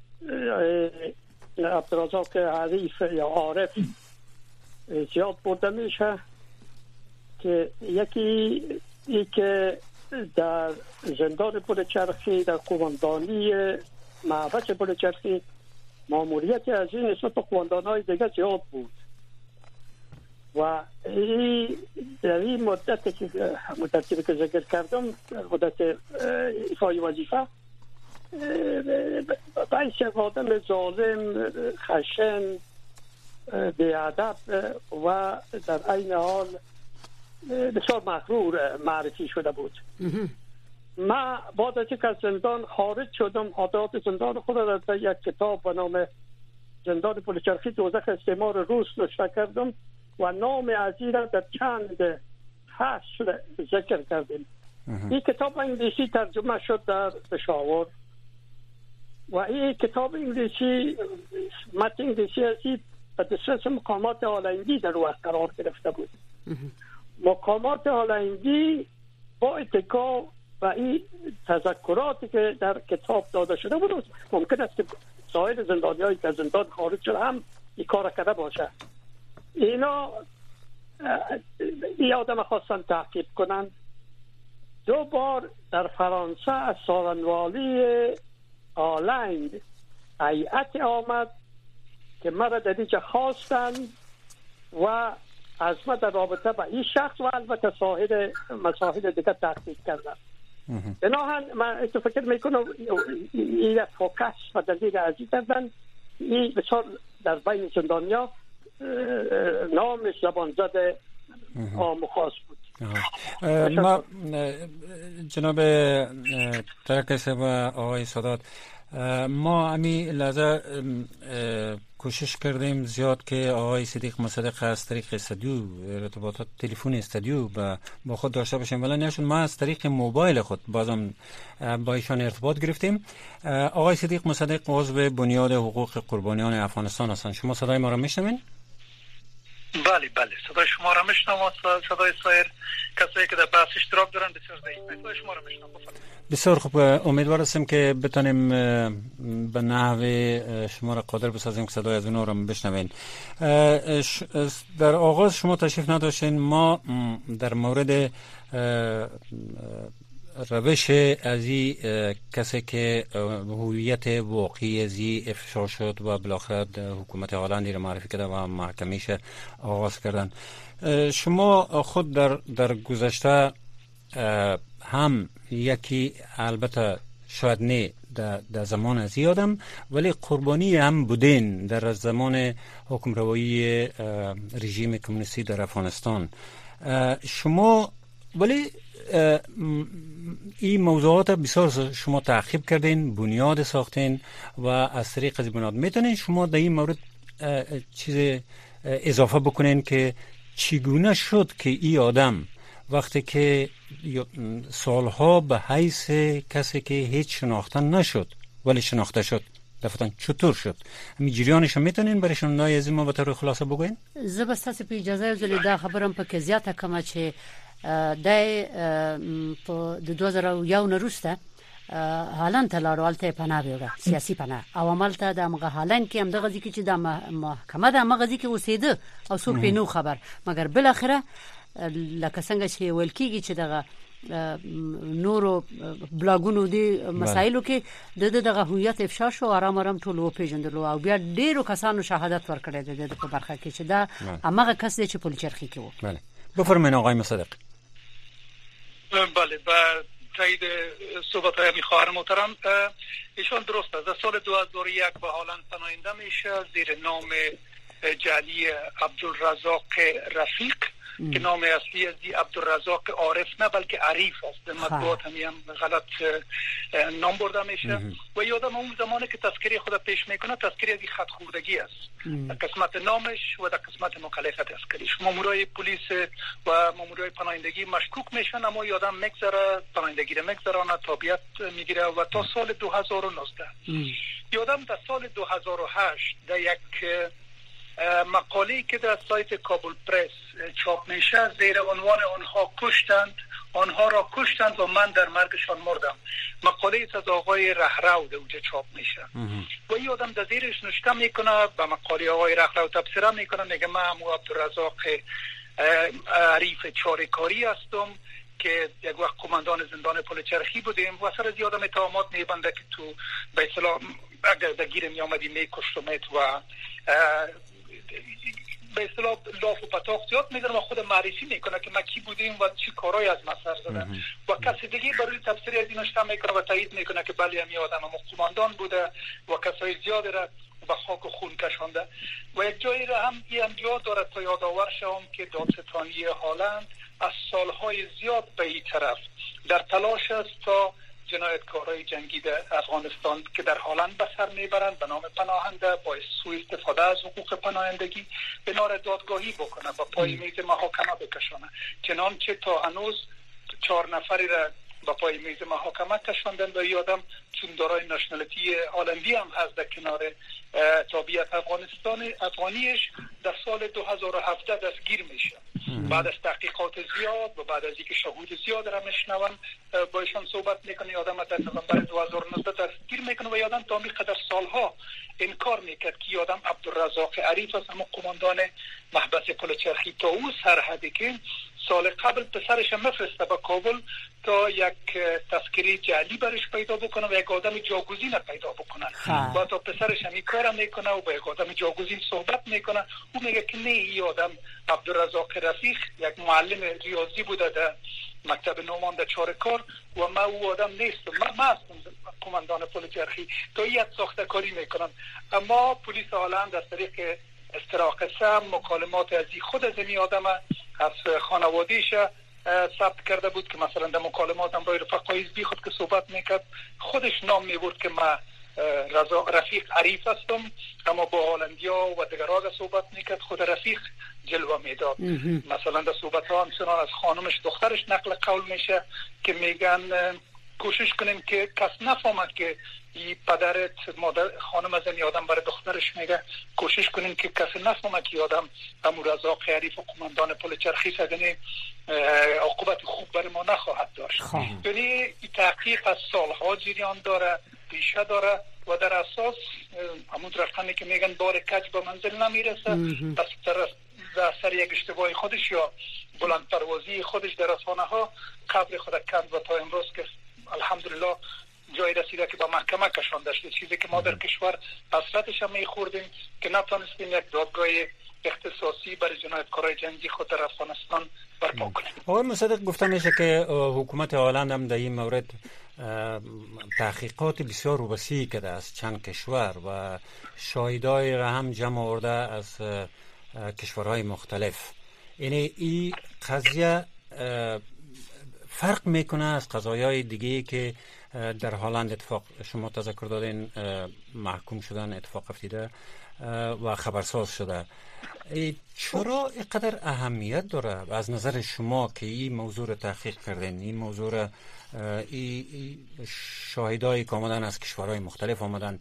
عبدالرزاق عریف یا عارف زیاد برده میشه که یکی ای که در زندان پلچرخی در قماندانی معبد پلچرخی ماموریت از این نسبت به قماندان‌های دیگه زیاد بود و در این مدتی که ذکر کردم مدت ایفای وظیفه باعث یک آدم ظالم خشن بی‌ادب و در عین حال بسیار مغرور معرفی شده بود من بعد از اینکه از زندان خارج شدم خاطرات زندان خود را در یک کتاب به نام زندان پلچرخی دوزخ استعمار روس نوشته کردم و نام عزیز را در چند فصل ذکر کردیم. این کتاب انگلیسی ترجمه شد در پشاور و این کتاب انگلیسی متن انگلیسی هستی به دسترس مقامات هالندی در وقت قرار گرفته بود. مقامات هالندی با اتکا و این تذکراتی که در کتاب داده شده بود ممکن است که سایر زندانیایی که زندان خارج شده هم این کار کرده باشه. اینا این آدم خواستن تعقیب کنن. 2 بار در فرانسه از سارنوالی آلند هیئت آمد که مرا در اینجا خواستن و از ما در رابطه با این شخص و البته سایر مسائل دیگه تحقیق کردن. بناهن من فکر میکنم این فوکس و دلیل ازی کردن. این بسیار در بین زندانیا نامش زبان زده آموخاص بود. ما جناب ترکس و آقای سادات، ما امی لحظه کوشش کردیم زیاد که آقای صدیق مصدق از طریق استودیو ارتباطات تلفن استودیو با خود داشته باشیم، ولی نشون ما از طریق موبایل خود بازم با ایشان ارتباط گرفتیم. آقای صدیق مصدق عضو بنیاد حقوق قربانیان افغانستان هستند. شما صدای ما را میشنوین؟ بله صدای شما را میشنوم، صدای سایر کسایی که در بحث اشتراک دارن بسیار ضعیفه. صدای شما را میشنوم. بسیار خوب. امیدوار هستم که بتونیم به نحو شما را قادر بسازیم که صدای از اونها را بشنوین. در آغاز شما تشریف نداشتین. ما در مورد روش از این کسی که هویت واقعی از این افشا شد و بالاخره حکومت هالندی را معرفی کرده و محکمیش آغاز کردن، شما خود در گذشته هم یکی البته شاید نه در زمان از یادم ولی قربانی هم بودین در زمان حکمروایی رژیم کمونیستی در افغانستان. شما ولی این موضوعات بسیار شما تعقیب کردین، بنیاد ساختین و از طریق از بنیاد میتونین شما در این مورد چیز اضافه بکنین که چگونه شد که این آدم وقتی که سالها به حیث کسی که هیچ شناخته نشد ولی شناخته شد دفتن چطور شد؟ همین جریانش میتونین برایشون نای از ما به طور خلاصه بگوین؟ زبستاسی په اجازه زلی دا خبرم پکې زیاته کوم چې د 2001 نه وروسته هالند ته لاړو، هلته پناه وړه، سیاسي پناه، او عملته د هغه هالند کې هم دغه ځکه چې د محکمه د هغه ځکه اوسېده او څوک پې نو خبر، مګر بل اخره لکه څنګه چې ویل کېږي چې دغه نورو بلاګونو دی مسایلو کې دغه هویت افشا شو، آرام ټول وپیژندل او بیا ډیرو کسانو شهادت ورکړی د په برخه کې چې دا هغه کس دی چې پلچرخی کې و. بله بفرمایید آقای مصدق. بله با تایید صحبت های خواهر محترم، ایشان درست است. در سال 2001 به هالند پناهنده میشه زیر نام جعلی عبدالرزاق رفیق که نام اصلی از عبدالرزاق عارف نه بلکه عریف است. مطبوعات هم غلط نام برده میشه و یادم اون زمانی که تذکری خود پیش میکنه تذکری از خط خوردگی است در قسمت نامش و در قسمت مکلف تذکریش. مامورای پلیس و مامورای پناهندگی مشکوک میشن، اما یادم میگذره پناهندگی رو میگذرانه، تابعیت میگیره و تا سال 2019 یادم در سال 2008 در یک مقاله‌ای که در سایت کابل پرس چاپ میشه زیر عنوان آنها را کشتند و من در مرگشان مردم، مقاله از آقای رهرو در اونجا چاپ میشه و این آدم در زیرش نوشته میکنه، به مقاله آقای رهرو تبصره میکنه، میگه من همو عبدالرزاق عریف چارکاری هستم که یک وقت قماندان زندان پلچرخی بودیم و سر از یادم اتهامات میبنده که تو به اصطلاح اگر در گیر میامدی میکشتمت و به اصطلاح لاف و پتاق زیاد میزنم و خود معرفی میکنه که ما کی بودیم و چی کارهای از ما سر زدن و کسی دیگه برای تفسیری از این نوشته میکنه و تایید میکنه که بله همین آدم هم قماندان بوده و کسای زیاد را به خاک و خون کشانده. و یک جایی را هم اینجا دارد تا یادآور شوم که دادستانی هلند از سالهای زیاد به این طرف در تلاش است تا جنایتکارای جنگی در افغانستان که در هلند به سر میبرند به نام پناهنده با سوء استفاده از حقوق پناهندگی اینا را دادگاهی بکنه و پای میز محاکمه بکشانه. چنانچه تا هنوز 4 نفری را با پای میز محاکمه کشاندن و یادم چون دارای نشنالیتی هلندی هم هست در کنار تابعیت افغانیش در سال 2017 دستگیر میشه. بعد از تحقیقات زیاد و بعد از اینکه شهود زیاد را میشنون با ایشان صحبت میکنه. یادم در نوامبر 2019 دستگیر میکنه و یادم تا میقدر سالها انکار میکرد که یادم عبدالرزاق عریف است، اما قماندان محبس پل چرخی، تا او سرحدی که سال قبل پسرش مفرسته به کابل تا یک تذکره جعلی برش پیدا بکنه و یک آدم جاگزین پیدا بکنه و تا پسرش هم این کار میکنه و با یک آدم جاگزین صحبت میکنه. او میگه که نه، این آدم عبدالرزاق رفیق یک معلم ریاضی بوده در مکتب نومان در چارکار و ما او آدم نیستم، من هستم قماندان پل چرخی. تا یک ساخته کاری میکنن. اما پلیس هلند از طریق استراقصه مکالمات از خود از این آدم از خانوادهش ثبت کرده بود که مثلا در مکالمات هم برای رفقای بی خود که صحبت میکرد خودش نام میبرد که من رفیق عریف هستم، اما با هلندیا و دیگران صحبت میکرد خود رفیق جلوه میداد. مثلا در صحبت ها همچنان از خانمش دخترش نقل قول میشه که میگن کوشش کنیم که کس نفهمد که این پدرت مادر خانم از این آدم برای دخترش میگه کوشش کنیم که کسی نفهمد که آدم عبدالرزاق عریف و قماندان پل چرخی سگنی عاقبت خوب برای ما نخواهد داشت. یعنی این تحقیق از سالها جریان داره، پیشه داره و در اساس همون رقمی که میگن بار کج به منزل نمیرسه. پس در اثر یک اشتباه خودش یا بلند پروازی خودش در رسانه ها قبر خود کند و تا امروز که الحمدلله جای رسیده که با محکمه کشانده شده، چیزی که ما در کشور حسرتش هم میخوردیم که نتونستیم یک دادگاه اختصاصی برای جنایتکارای جنگی خود در افغانستان برپا کنیم. آقای مصدق گفته میشه که حکومت هلند هم در این مورد تحقیقات بسیار وسیع کرده از چند کشور و شاهدای را هم جمع آورده از کشورهای مختلف. یعنی این قضیه فرق میکنه از قضایای دیگه که در هلند اتفاق شما تذکر دادین محکوم شدن، اتفاق افتیده و خبرساز شده. چرا اینقدر اهمیت داره از نظر شما که این موضوع رو تحقیق کردین، این موضوع رو شاهدایی که آمدن از کشورهای مختلف آمدن،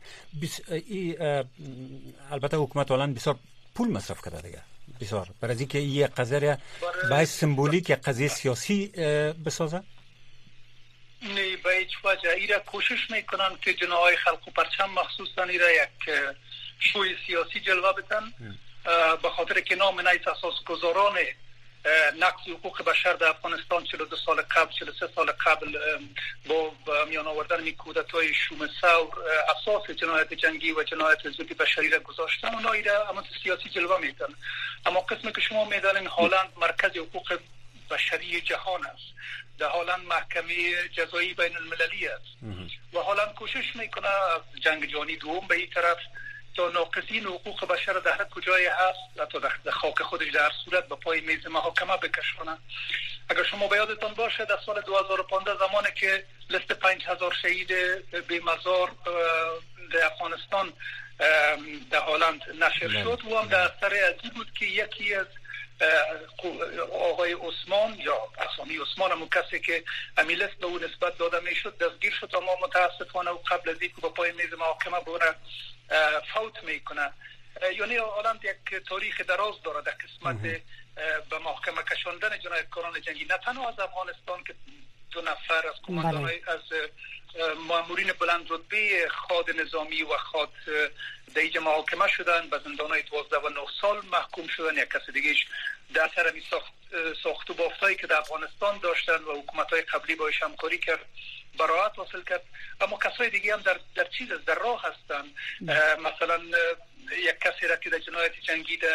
البته حکومت هلند بسیار پول مصرف کرده دیگه، بسیار برای اینکه این قضیه باعث سمبولیک یک قضیه سیاسی بسازه؟ نه، به هیچ وجه. ایرا کوشش میکنن که جناهای خلق و پرچم مخصوصا ایرا یک شوی سیاسی جلوه بدن به خاطر که نام نیست اساسگزاران نقض حقوق بشر در افغانستان 42 سال قبل 43 سال قبل با میان آوردن می کودتای شوم ثور اساس جنایت جنگی و جنایت ضد بشری را گذاشتن. اونا ایرا اما سیاسی جلوه میدن. اما قسمی که شما میدانید هلند مرکز حقوق بشری جهان است. در هلند محکمه جزایی بین المللی است و هلند کوشش میکنه جنگ جهانی دوم به این طرف تا ناقضین حقوق بشر در هر کجای هست تا در خاک خودش در صورت به پای میز محاکمه بکشونه. اگر شما به یادتان باشه در سال 2015 زمانی که لیست 5000 شهید بی مزار در افغانستان در هلند نشر شد و هم در اثر ازی بود که یکی از آقای عثمان یا اسامی عثمان همون کسی که امیلست به اون نسبت داده میشد دستگیر شد، اما متاسفانه و قبل از اینکه با پای میز محاکمه بره فوت میکنه. یعنی هلند یک تاریخ دراز داره در قسمت به محاکمه کشاندن جنایتکاران جنگی، نه تنها از افغانستان که 2 نفر از قماندان‌های از مامورین بلند رتبه خاد نظامی و خاد در اینجا محاکمه شدن، به زندان‌های 12 و 9 سال محکوم شدن. یک کس دیگهش در اثر ساخت و بافتایی که در افغانستان داشتن و حکومت‌های قبلی باش همکاری کرد براءت حاصل کرد. اما کسای دیگه هم در در راه هستن. مثلا یک کسی را که در جنایت جنگی در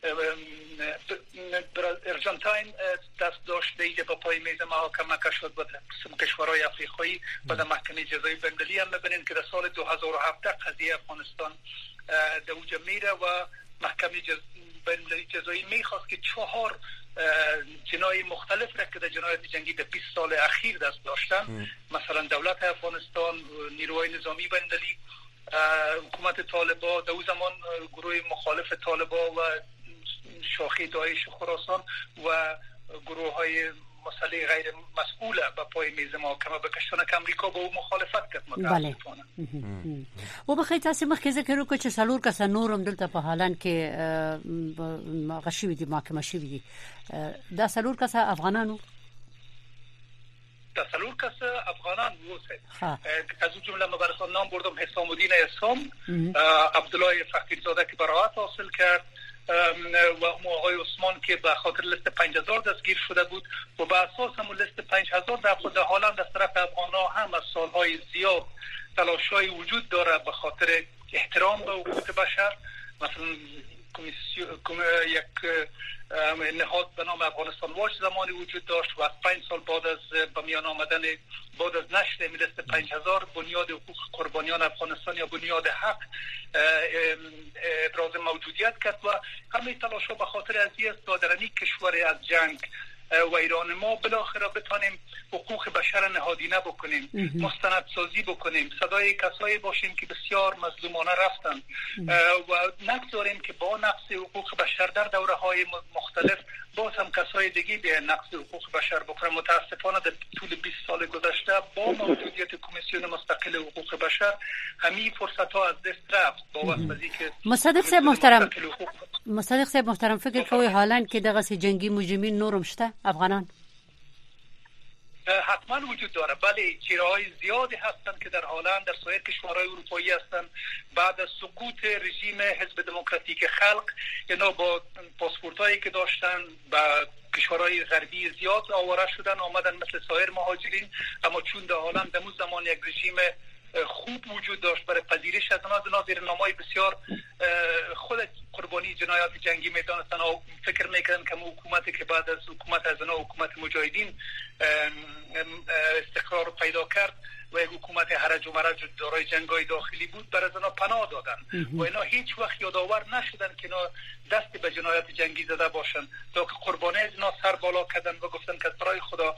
ارجنتین دست داشته که با پای میز محاکمه شد و کشورهای افریقایی و در محکمه جزایی بین‌المللی هم می‌بینید که در سال 2017 قضیه افغانستان در اوج میره و محکمه بین‌المللی جزایی میخواست که 4 جنای مختلف را که در جنایت جنگی در 20 سال اخیر دست داشتن، مثلا دولت افغانستان، نیروهای نظامی بین‌المللی، حکومت طالبان، در اون زمان گروه مخالف طالبان و شاخه داعش خراسان و گروه های مسئله غیر مسئول به پای میز محاکمه بکشتن که امریکا با او مخالفت کرد متاسفانه. و بخیر تاسو مخکې ذکر وکړو چې څلور کسه نورم دلته په حالان کې غشي دي محاکمه شوي دي. دا څلور کسه افغانانو تصلور کس افغانان ووسه از اون جمله مبارکان نام بردم حسام الدین اسلام، عبدالله فقیرزاده که براءت حاصل کرد و آقای عثمان که به خاطر لیست 5000 دستگیر شده بود و به اساس همون لیست 5000 در خود حالا از طرف افغان‌ها هم از سالهای زیاد تلاش‌های وجود داره به خاطر احترام به حقوق بشر. مثلا یک نهاد به نام افغانستان واچ زمانی وجود داشت و از 5 سال بعد از به میان آمدن بعد از نشر لیست 5000 بنیاد حقوق قربانیان افغانستان یا بنیاد حق ابراز موجودیت کرد و همه تلاش‌ها به خاطر ازیست دادن کشور از جنگ و ایران ما بالاخره بتانیم حقوق بشر نهادینه بکنیم، مستندسازی بکنیم، صدای کسایی باشیم که بسیار مظلومانه رفتن و نگذاریم که با نقض حقوق بشر در دوره‌های مختلف باز هم کسای دیگه به نقض حقوق بشر بکنن. متاسفانه در طول 20 سال گذشته با موجودیت کمیسیون مستقل حقوق بشر همین فرصت‌ها از دست رفت. با واسطه که مصدق صاحب محترم فکر کوي حالان کې دغه جنگي مجرمین نورم شته افغانان حتما وجود داره. بله، چهره‌های زیادی هستند که در هلند در سایر کشورهای اروپایی هستند. بعد از سقوط رژیم حزب دموکراتیک خلق اینا با پاسپورتایی که داشتن با کشورهای غربی زیاد آواره شدن، آمدن مثل سایر مهاجرین، اما چون در هلند در زمان یک رژیم خوب وجود داشت برای پذیرش از اونا زیر نامای بسیار خود قربانی جنایات جنگی میدانستن و فکر میکردن که حکومتی که بعد از حکومت از اونا حکومت مجاهدین استقرار پیدا کرد و یک حکومت هرج و مرج دارای جنگای داخلی بود برای از اونا پناه دادن و اینا هیچ وقت یادآور نشدن که اینا دست به جنایات جنگی زده باشن تا که قربانی از اینا سر بالا کردن و گفتن که برای خدا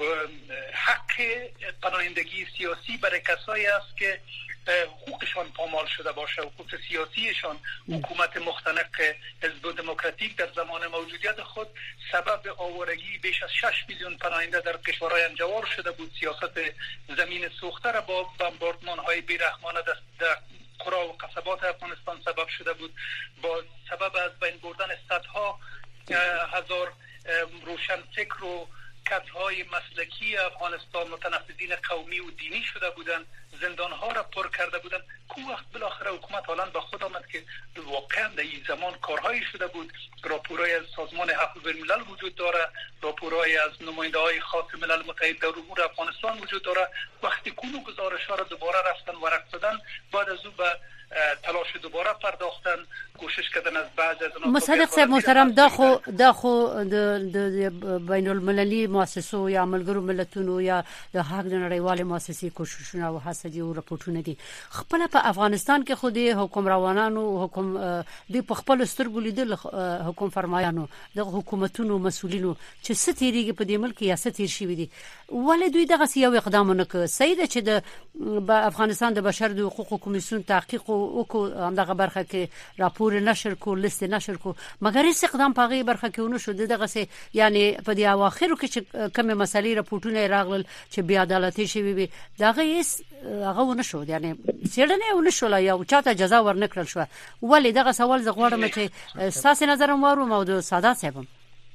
حق پناهندگی سیاسی برای کسایی است که حقوقشان پامال شده باشه، حقوق سیاسیشان. حکومت مختنق حزب دموکراتیک در زمان موجودیت خود سبب آوارگی بیش از 6 میلیون پناهنده در کشورهای انجوار شده بود. سیاست زمین سوخته را با بمباردمان‌های بی‌رحمانه در قرى و قصبات افغانستان سبب شده بود. با سبب از بین بردن صدها هزار روشنفکر و کتهای مسلکی افغانستان متنفذین قومی و دینی شده بودند، زندانها را پر کرده بودند. کو وقت بالاخره حکومت هلند با خود آمد که واقعا در این زمان کارهایی شده بود. راپورهای از سازمان حقوق الملل وجود داره، راپورهای از نماینده‌های خاص ملل متحد در امور افغانستان وجود داره. وقتی کنو گزارش‌ها را دوباره رفتن ورق زدن، بعد از او به تلاش دوباره پرداختن، کوشش کردن از بعض از اونها. مصدق صاحب محترم، دا خو د بین المللي مؤسسو یا ملګرو ملتونو یا د حق د نړیوالې مؤسسې کوششونه او هڅې او راپورټونه دي. خپل په افغانستان کې خو د حکمرانانو د خپل سترګو لیدل حکم فرمایانو د حکومتونو مسولینو چې ستېریږي په دې ملک یا ستېر شي دي، ولې دوی دغه یو اقدام نه کوي؟ سیده چې د افغانستان د بشر د حقوقو کمیسیون تحقیق وکړو، همدغه برخه کې راپور نشر کو، لیست نشر کو، مګر هیڅ اقدام په هغه برخه کې ونه شو. دغه سه یعنی په دې اواخرو کې چې کومه مسلې راپورټونه راغلل چې بیا عدالتي شوی وي، دغه هیڅ هغه ونه شو، یعنی سیړنه ونه شو یا چاته جزا ورنکړل شو. ولې دغه سوال زه غواړم چې تاسو نظر مو موضوع ساده صاحب.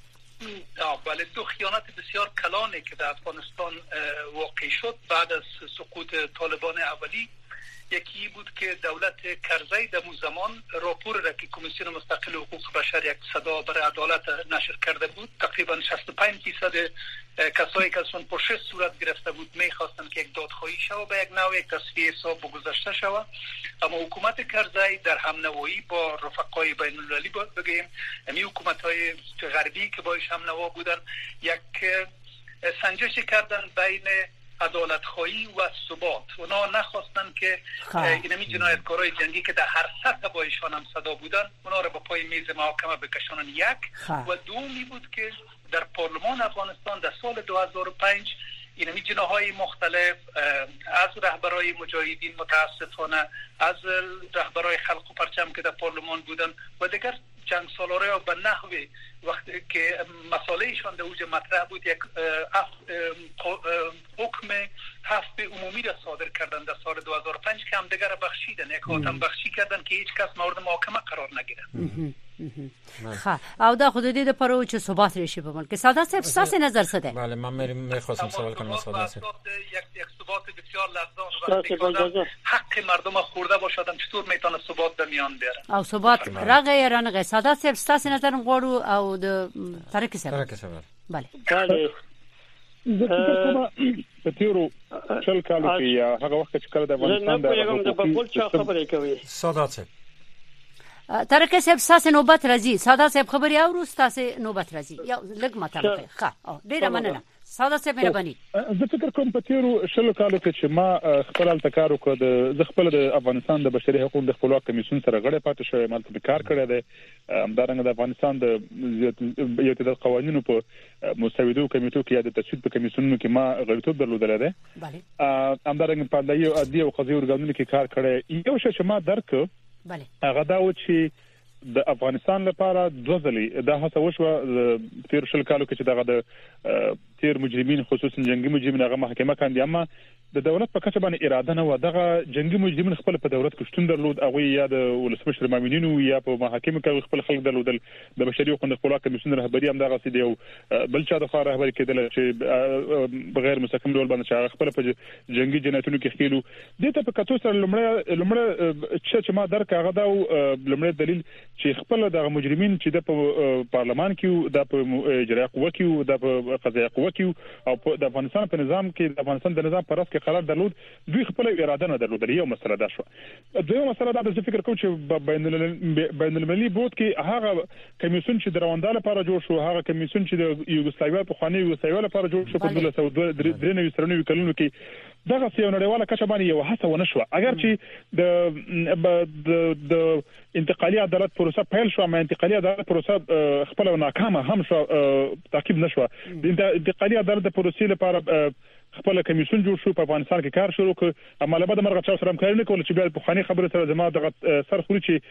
بله، دو خیانت بسیار کلانی که در افغانستان واقع شد بعد از سقوط طالبان اولی یکی بود که دولت کرزی در اون زمان راپور را که کمیسیون مستقل حقوق بشر یک صدا برای عدالت نشر کرده بود، تقریبا 65% کسایی که اصلا پرسش صورت گرفته بود میخواستن که یک دادخواهی شود و به یک نوع یک تصفیه حساب بگذاشته شود. اما حکومت کرزی در همنوایی با رفقای بین المللی بگیم، همین حکومت‌های غربی که باش همنوا بودن، یک سنجش کردن بین عدالت خواهی و ثبات. اونا نخواستن که اینمی جنایتکارای جنگی که در هر سطح با ایشان هم صدا بودن اونا رو با پای میز محاکمه بکشانن، یک. و دومی بود که در پارلمان افغانستان در سال 2005 اینمی جناهای مختلف از رهبرای مجاهدین متاسفانه، از رهبرای خلق و پرچم که در پارلمان بودن و دیگر جنگ سالاره به نحوی وقتی که مسائلشان در اوج مطرح بود، یک حکم حبس عمومی را صادر کردن در سال 2005 که هم دیگر بخشیدن، یک حاتم بخشی کردن که هیچ کس مورد محاکمه قرار نگیره. او دا خود دې لپاره چې ثبات راشي په ملک. ساده صاحب ستاسو نظر څه دی؟ بله من میخواستم سوال کنم ساده صاحب. یک ثبات بسیار لرزان و حق مردم خورده باشدن چطور میتونه ثبات در میان بیاره؟ او ثبات رغه یا رنغه. ساده صاحب ستاسو نظر غواړو او د طارق صاحب. بله په تیرو چل کالو کې یا هغه وخت چې کله د افغانستان د بل چا خبرې کوي ساده صاحب. طارق صاحب ستاسو نوبت راځي. ساده صاحب خبري اورو ستاسو نوبت راځي. یا لږ مطلب ښه ډیره مننه. ساده صاحب مهرباني. زه فکر کوم په تیرو شلو کالو کې چې ما خپل التکار وکړ د خپل د افغانستان د بشري حقوقو د خپلواک کمیسیون سره غړی پاتې شوم، مالته کار کړی دی. همدارنګه د افغانستان د یو تعداد قوانینو په مسودو کمیټو کې یا د تصویب په کمیسیونونو کې ما غړیتوب درلودلی دی. همدارنګه په عدلي او قضایي ارګانونو کې کار کړی. یو شی چې ما درک هغه دا و چې د افغانستان لپاره دوه ځلې دا هڅه وشوه تیر شل کالو کې چې دغه د تیر مجرمین خصوصا جنگي مجرمین هغه محکمه کاندي، اما د دولت په کچه باندې اراده نه و. دغه جنگي مجرمین خپل په دولت کې شتون درلود، هغه یا د ولسمشر مامورینو یا په محاکمه کې خپل خلک درلودل. د بشري حقوقو د خپلواک کمیسیون رهبری هم دغه سي دی بل چا د خوا رهبری کېدل چې بغیر مستقیم ډول باندې چې خپل په جنگي جنایتونو کې خېلو. دې ته په کتو سره لمړی چې ما درک هغه دا لمړی دلیل چې خپل د مجرمین چې د پارلمان کې د اجرایي قوه کې د قضایي قوه کې او د افغانستان په نظام کې د افغانستان د نظام پر اساس کې قرار درلود، دوی خپل اراده نه درلودل. یو مسله دا شو. دویمه مسله دا چې فکر کوم چې بین المللي بورډ کې هغه کمیسیون چې د رواندا لپاره جوړ شو، هغه کمیسیون چې د یوګوسلاویا په خواني یوګوسلاویا لپاره جوړ شو په 2003 سرنوي کلونو کې دغه یو نړیواله کچه باندې یو هڅه ونه شو. اگر چې د انتقالي عدالت پروسه پیل شو، ما انتقالي عدالت پروسه خپل ناکامه هم شو، تعقیب نشو. د انتقالي عدالت پروسې لپاره خپل کمیسیون جوړ شو، په افغانستان کې کار شروع کړ. اما له بعد مرغه چا سره کار نه کول چې بیا په خاني خبره سره زما د سر خوري چې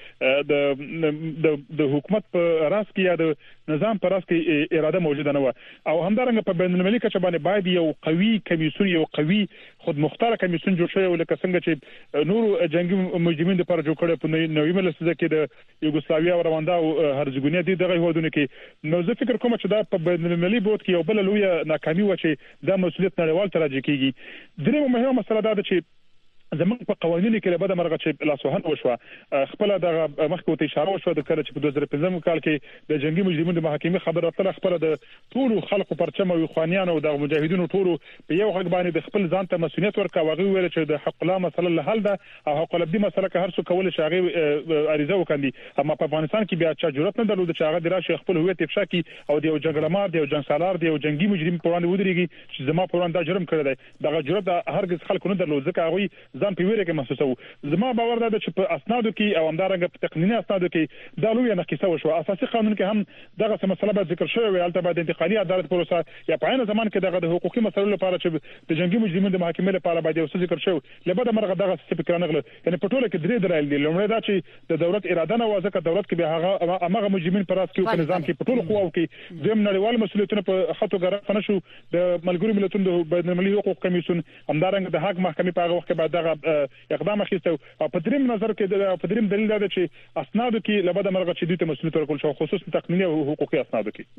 د حکومت په راس کې یا د نظام په راس کې اراده موجوده نه و. او همدارنګه په بین المللي کچه باندې باید یو قوي کمیسیون، یو قوي خود مختار کمیسیون جوړ شوی ولکه څنګه چې نور جنگي مجرمین د پر جوړ کړي په نوې ملسزه کې د یوګوسلاویا او رواندا او هرزګونیا دغه هیوادونو کې. نو زه فکر کوم چې دا په بین المللي بورډ کې یو بل لوی ناکامي و چې دا مسؤلیت نړیوال تراجع کیږي. درېمه مهمه مسله دا ده چې زمونږ په قوانینو کې له بده مرغه چې لاسوهن وشوه، خپل دغه مخکې ته اشاره وشوه د کله چې په 2015 کال کې د جنگي مجرمینو د محاکمې خبر راتله، خپل د ټولو خلکو پرچم او خوانیانو او د مجاهدینو ټولو په یو غږ باندې د خپل ځان ته مسؤلیت ورکاوه. هغه ویل چې د حق الله مسله له حل ده او حق الابدي مسله که هر څو کول شي هغه عریضه وکړي. اما په افغانستان کې بیا چا جرأت نه درلود چې هغه دراشي خپل هویت افشا کړي او د یو جګړهمار د یو جنگسالار د یو جنگي مجرم په وړاندې ودرېږي چې زما په وړاندې جرم کړی دی. دغه جرأت هرګز خلکو نه درلود، ځکه هغه ځان په ویره کې محسوس. زما باور ده چې په اسنادو کې او همدارنګه په تقنیني اسنادو کې دا لویه نقصه وشو. اساسي قانون کې هم دغه مسله به ذکر شوی وي، البته بعد انتقالي عدالت پروسه یا په عین زمان کې دغه د حقوقي مسایلو لپاره چې د جنگي مجرمینو د محاکمې لپاره باید یو څه ذکر شوی. لبده مرغه دغه څه فکر نه غله. یعنی په ټوله کې درې درایل دي. لومړی دا چې د دولت اراده نه و، ځکه دولت کې به هغه مجرمین پر راس کې په نظام کې په ټولو قواو کې دویم نړیوال مسؤلیتونه په خطو غره فنشو. د ملګرو ملتونو د بین المللي حقوق کمیسیون همدارنګه د هاګ محکمې په هغه وخت کې بعد دغه اقدام اخیسته. په دریم نظر کې په دریم دلیل دا چې اسنادو کې لبده مرغه چې دوی ته مسؤلیت ورکول شو، خصوصا تقنیني او حقوقي اسنادو کې.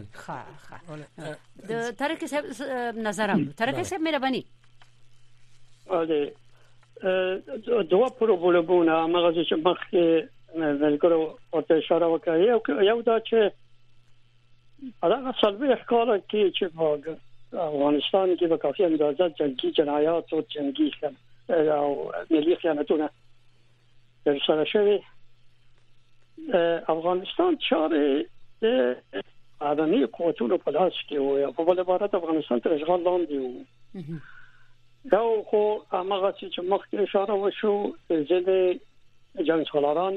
د طارق صاحب نظر هم طارق صاحب مهرباني. دوه پروبلمونه مغزه چې مخکې ولګرو او ته اشاره وکړه یو دا چې هغه سلبي ښکار کې چې په افغانستان کې په کافي اندازه جنگي جنایات او جنگي او ملي خیانتونه سره شوی افغانستان چاره عدمی قوتونو په لاس کې و په بل عبارت افغانستان تر اشغال لاندې و دا خو هغه چې مخکې اشاره وشو ځینې جنګسالاران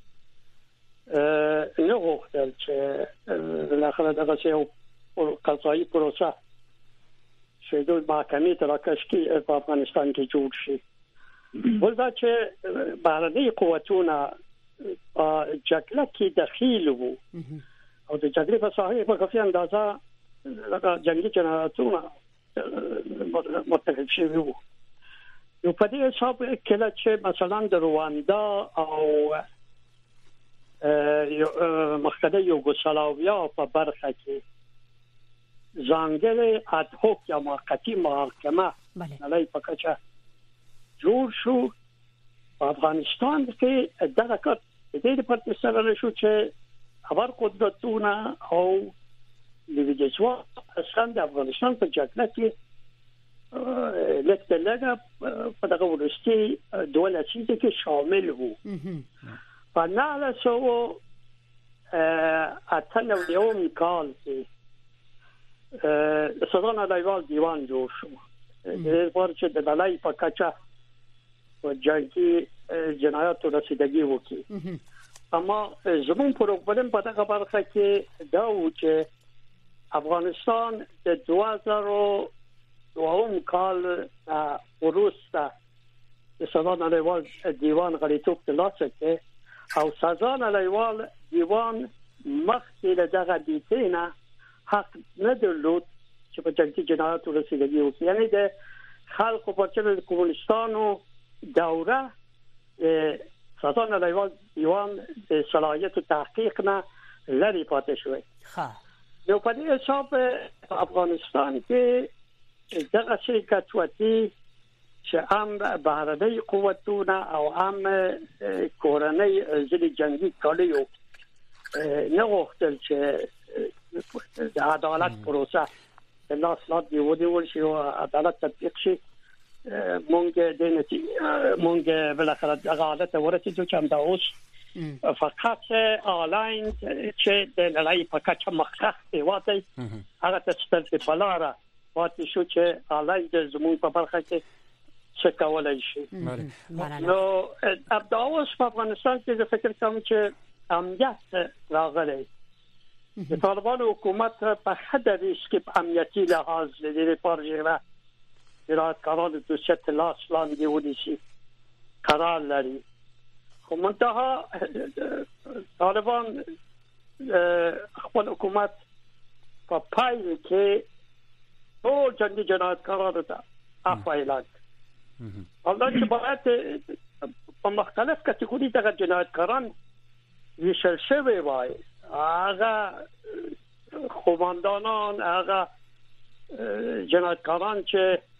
نه غوښتل چې بالاخره دغه یو قضایي پروسه شیدو محکمې ته راکشي په افغانستان کې جوړ شي ولدا چې بهرني قوتونه جګړه کې دخیل وو او د جګړې په ساحه په کافي اندازه لکه جنگي جنایتونه متفق شوي وو نو په دې حساب کې چې مثلا د رواندا او مخکده یوګوسلاویا په برخه کې ځانګړی ادهوک یا موقتی محکمه نړۍ په کچه جوړ شو په افغانستان کې دغه کار د دې لپاره سره شو چې خبر قدرتونه او د ویجوال اسان د افغانستان په جګړه کې لکه په دغه ورستي دوه لسیزه کې شامل وو په 1998 کال کې سازمان نړیوال دیوان جوړ شو د ورچې د نړۍ په کچه جنگي جنایاتو رسیدګي وکړي اما زمون پروګرام په دغه برخه کې دا و چې افغانستان د 2002 کال وروسته د سازمان نړیوال دیوان غړیتوب ترلاسه کړ او سازمان نړیوال دیوان مخکې دغه دیتنه حق نه درلود چې په جنگي جنایاتو رسیدګي وکړي یعنی د خلکو په چل کمونستانو دوره سازمان نړیوال دیوان د صلاحیت تحقیق نه لري پاتې شوی نو په دې حساب افغانستان کې دغه شرکت وتی چې هم بهرني قوتونه او هم کورنۍ ځلې جنگي کالیو نه غوښتل چې د عدالت پروسه د لاس لاندې ونیول شي او عدالت تطبیق شي مونږ د نتیجه مونږ بالاخره د عدالت ورسېدو چې هم دا اوس فقط آنلاین چې د نړۍ په کچه مخکخ دی واته هغه ته په لاره واته شو چې آنلاین د زموږ په برخه کې څه کولای شي نو ابدا اوس په افغانستان کې فکر کوم چې امنیت راغلی د طالبانو حکومت په حد ریسک امنیتي لحاظ لري پروژه جنایتکاران د دوشت لاس لاندې ونیسي قرار لري خو منتها طالبان خپل حکومت په پای کې ټول جنگي جنایتکارانو ته عفو اعلان الله چې باید په مختلف کټګوري دغه جنایتکاران ویشل شوی وای هغه قوماندانان هغه جنایتکاران چې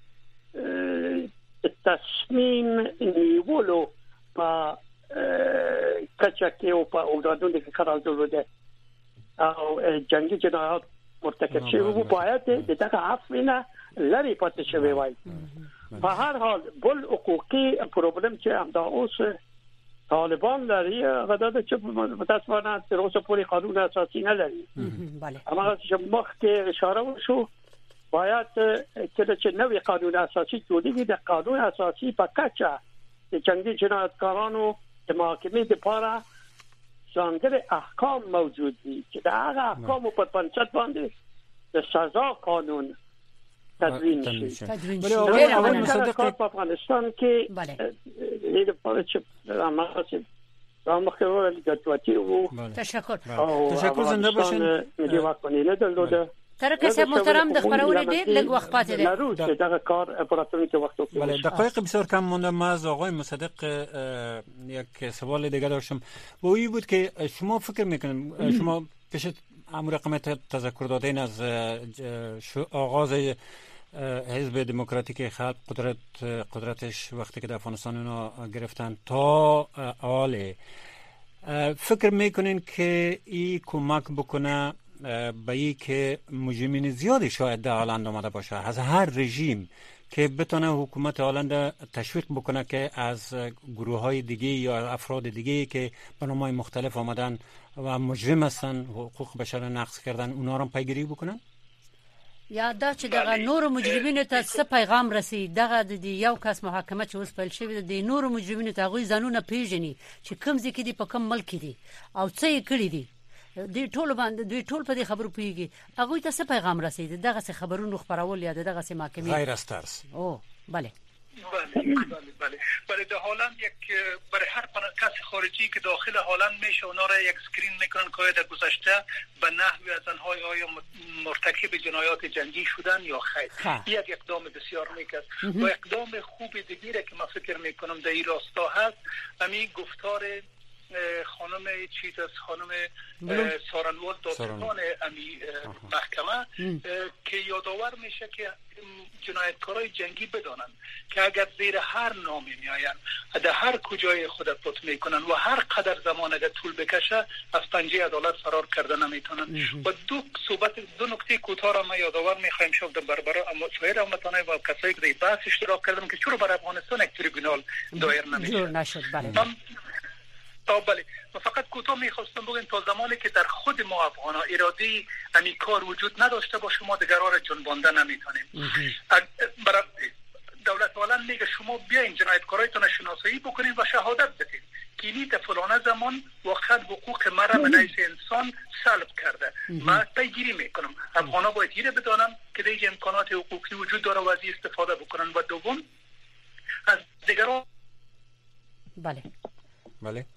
تصمیم نیولو په کچه کې او په اوګادونو کې قرار درلوده او جنگي جنایات مرتکب شوی وو باید دغه عفو نه لري پاتې شوی وای په هر حال بل حقوقي پروبلم چې همدا اوس طالبان لري غدا چې متاسفانه تر اوسه پورې قانون اساسي نه لري بله اما چې مخکې اشاره وشو باید چې نوې قانون اساسي جوړیږي د قانون اساسي په کچه د جنگي جنایتکارانو د محاکمې لپاره ځانګړي احکام موجود دي چې دا هغه احکام په بنسټ باندې د سزا قانون تدوین شي بله مصدق په افغانستان کې د لپاره چې مخکې ورته ګټوتی وو تشکر زنده باشین ملي واکمني نه درلوده ترکه صاحب محترم د خبرونه ډیر لږ وخت پاتې دی دغه کار اپراتوری که وقت بله دقایق بسیار کم مونده. ما از آقای مصدق یک سوال دیگه داشتم و این بود که شما فکر میکنید شما پیش امور رقم تذکر دادین از آغاز حزب دموکراتیک خلق قدرتش وقتی که در افغانستان اونا گرفتن تا حاله، فکر میکنین که این کمک بکنه به این که مجرمین زیادی شاید در هلند آمده باشه از هر رژیم که بتونه حکومت هلند تشویق بکنه که از گروه های دیگه یا افراد دیگه که به نام‌های مختلف آمدن و مجرم هستن، حقوق بشر نقض کردن، اونا رو پیگیری بکنن؟ یا دا چې دغه نور مجرمینو ته څه پیغام رسي؟ دغه د یو کس محاکمه چې اوس پیل شوې د نور مجرمینو ته غوي ځانونه پیژني چې کوم ځکه دي په کوم ملک دي او څه یې کړی دي، دوی ټول باندې دوی ټول په دې خبرو پیږي، هغه ته څه پیغام رسي؟ دغه څه خبرونو خبرول یا دغه څه محاکمه غیر از ترس. او بله بله در هلند یک برای هر کس خارجی که داخل هلند میشه اونا را یک اسکرین میکنن که در گذشته به نحوی از آنها آیا مرتکب جنایات جنگی شدن یا خیر. یک اقدام بسیار نیک است و اقدام خوب دیگه که من فکر میکنم در این راستا هست همین گفتار خانم خانم سارنوال دادگان امی محکمه که یادآور میشه که جنایتکارای جنگی بدانن که اگر زیر هر نامی میآیند در هر کجای خود پت میکنن و هر قدر زمان اگر طول بکشه از پنجه عدالت فرار کردن نمیتونن. و دو نکته کوتاه را ما یادآور میخوایم شد در برابر سایر هموطنان و کسایی که در بحث اشتراک کردن که چرا برای افغانستان یک تریبونال دایر نمیشه. بله و فقط کوتاه میخواستم بگم تا زمانی که در خود ما افغانا اراده همین کار وجود نداشته باشه ما دیگر را جنبانده نمیتونیم. برای دولت هلند میگه شما بیاین جنایتکارایتون شناسایی بکنین و شهادت بدین که اینی در فلانه زمان واقعا حقوق مرا به نحیث انسان سلب کرده. من پیگیری میکنم افغانا باید اینو بدانن که دیگه امکانات حقوقی وجود داره و از استفاده بکنن. و دوم از دیگران بله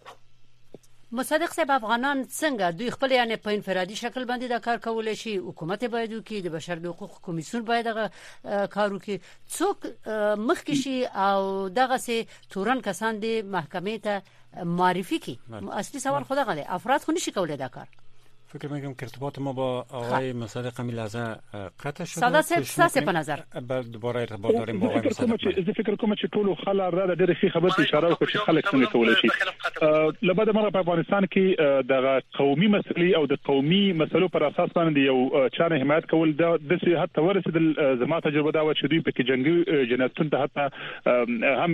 مصدق صاحب افغانان څنګه دوی خپل یعنی په انفرادي شکل باندې دا کار کولای شي؟ حکومت باید وکړي، د بشر حقوق کمیسیون باید دغه کار وکړي، څوک مخکې شي او دغه سه تورن کسان د محکمې ته معرفي کړي؟ اصلي سوال خو دغه دی، افراد خو نشي کولای دا کار. فکر میکنم که ارتباط ما با آقای مصدق همین لحظه قطع شده. ساده په نظر دوباره ارتباط داریم با آقای مصدق. زه فکر کوم چې ټول خلک را د ډېرې خبرې اشاره وکړي چې خلک څنګه کولای شي. لبعد مرغه په افغانستان کې د قومي مسلې او د قومي مسلو پر اساس باندې یو چانه حمایت کول د حتی ورسېدل زما تجربه دا و چې دوی په کې جنگي جنایتونو ته حتی هم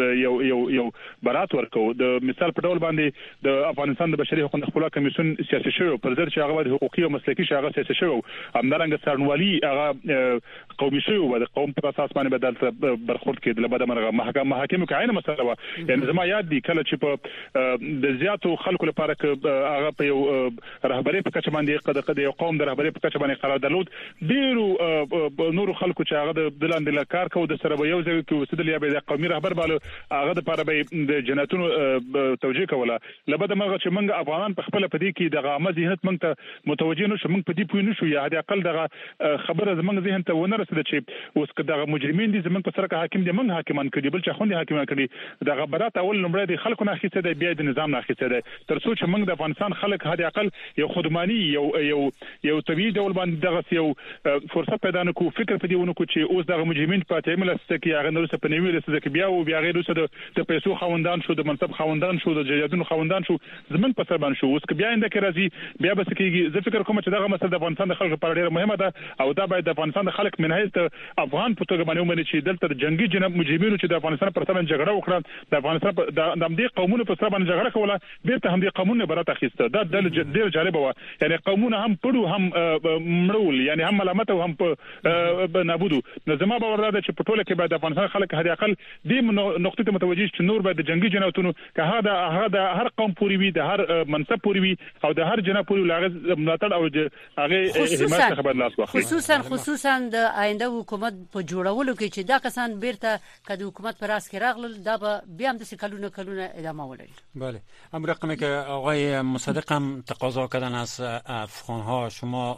یو برات ورکو. د مثال په ډول باندې د افغانستان د بشري حقوقو خپلواک کمیسیون سیاسي شوی پر چې هغه د حقوقي او مسلکي شاغه سیاسي شو همدارنګه سرنوالي هغه قومي شو د قوم په اساس باندې بدل برخورد کېدل. بعد مرغه محاکم کې عین مسله و یعنی زما یاد دي کله چې په د زیاتو خلکو لپاره هغه په یو رهبري په کچه باندې قد یو قوم د رهبري په کچه باندې قرار درلود. ډیرو نورو خلکو چې هغه د لاندې کار کوي د سره یو ځای کې وسیدل یا د قومي رهبر بالو هغه د لپاره به د جناتونو توجیه کوله. لبد مرغه چې موږ افغانان په خپل پدې کې د غامه ذهنت موږ ته متوجه نشو، موږ په دې پوه نشو یا د اقل دغه خبره زموږ ذهن ته ونه رسیده چې اوس که دغه مجرمین دي زموږ په سره حاکم دي موږ حاکمان کړي بل چې خوندي حاکمان کړي دغه برات اول نمبر دي خلکو نه اخیسته دی بیا د نظام نه اخیسته دی تر څو چې موږ د افغانستان خلک هدي اقل یو خودمانی یو طبيعي ډول باندې دغه یو فرصت پیدا نکو فکر په دې ونکو چې اوس دغه مجرمین په تعامل سره کې هغه نور څه په نیوي رسېده کې بیا او بیا غیر څه د پیسو خوندان شو د منصب خوندان شو د جیادونو خوندان شو زمون په سر باندې شو اوس که بیا انده کې راځي بیا بس کېږي. زه فکر کوم چې دغه مسله د افغانستان د خلکو لپاره ډیره مهمه ده او دا باید د افغانستان د خلک من حیث افغان په توګه باندې ومني چې دلته د جنگي جناب مجرمینو چې د افغانستان پر سر جګړه وکړه د افغانستان د همدې قومونو په سر باندې جګړه کوله بیرته همدې قومونه برات اخیسته. دا ډیر جالب و یعنی قومونه هم پړو هم مړول یعنی هم ملامت او هم نابودو. زما باور ده چې په ټوله کې باید د افغانستان خلک هدي اقل دې نقطې ته متوجه چې نور باید د جنگي جنایتونو که هغه د هر قوم پوری وي د هر منصب پوری وي او د هر جناب پوری لاغه ملاتړ او هغه حمایت خبر لاس واخلي. خصوصا د آینده حکومت په جوړولو کې چې دا کسان بیرته کله حکومت پر راس کې راغلل دا به بیا هم د کلونه ادامه ولري. بله امر رقمی که آقای مصدق هم تقاضا کردن از افغان‌ها شما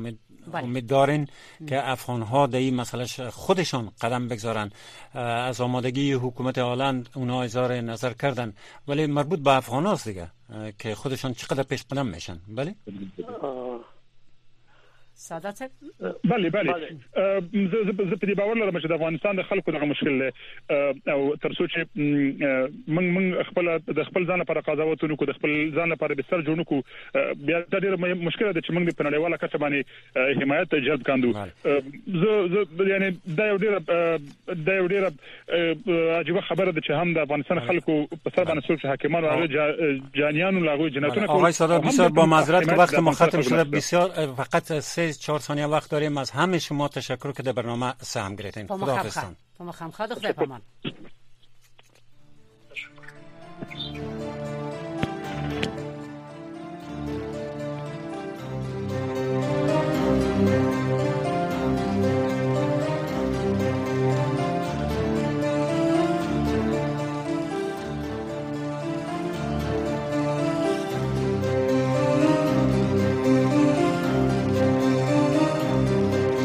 امید دارین که افغان‌ها در این مسئله خودشان قدم بگذارن؟ از آمادگی حکومت هلند اونها اظهار نظر کردن ولی مربوط به افغان‌هاست دیگه که خودشان چقدر پیش قدم میشن. بله سادات بله زه په دې باور لرم چې د افغانستان د خلکو دغه مشکل او ترڅو چې موږ خپل ځان لپاره قضاوتونه کو د خپل ځان لپاره بستر جوړ کو بیا د ډېر مشکل ده چې موږ په نړیواله کچه باندې حمایت جلب کاندو زه یعنی دا یو ډېر عجیب خبره ده چې هم د افغانستان خلکو په سر باندې څوک حاکمان او جانیانو لاغو جناتونه آقای سادات بسیار با معذرت که وقت ما ختم شده بسیار فقط 3-4 ثانیه وقت داریم از همه شما تشکر که در برنامه سهم گرفتین. خدا حافظ.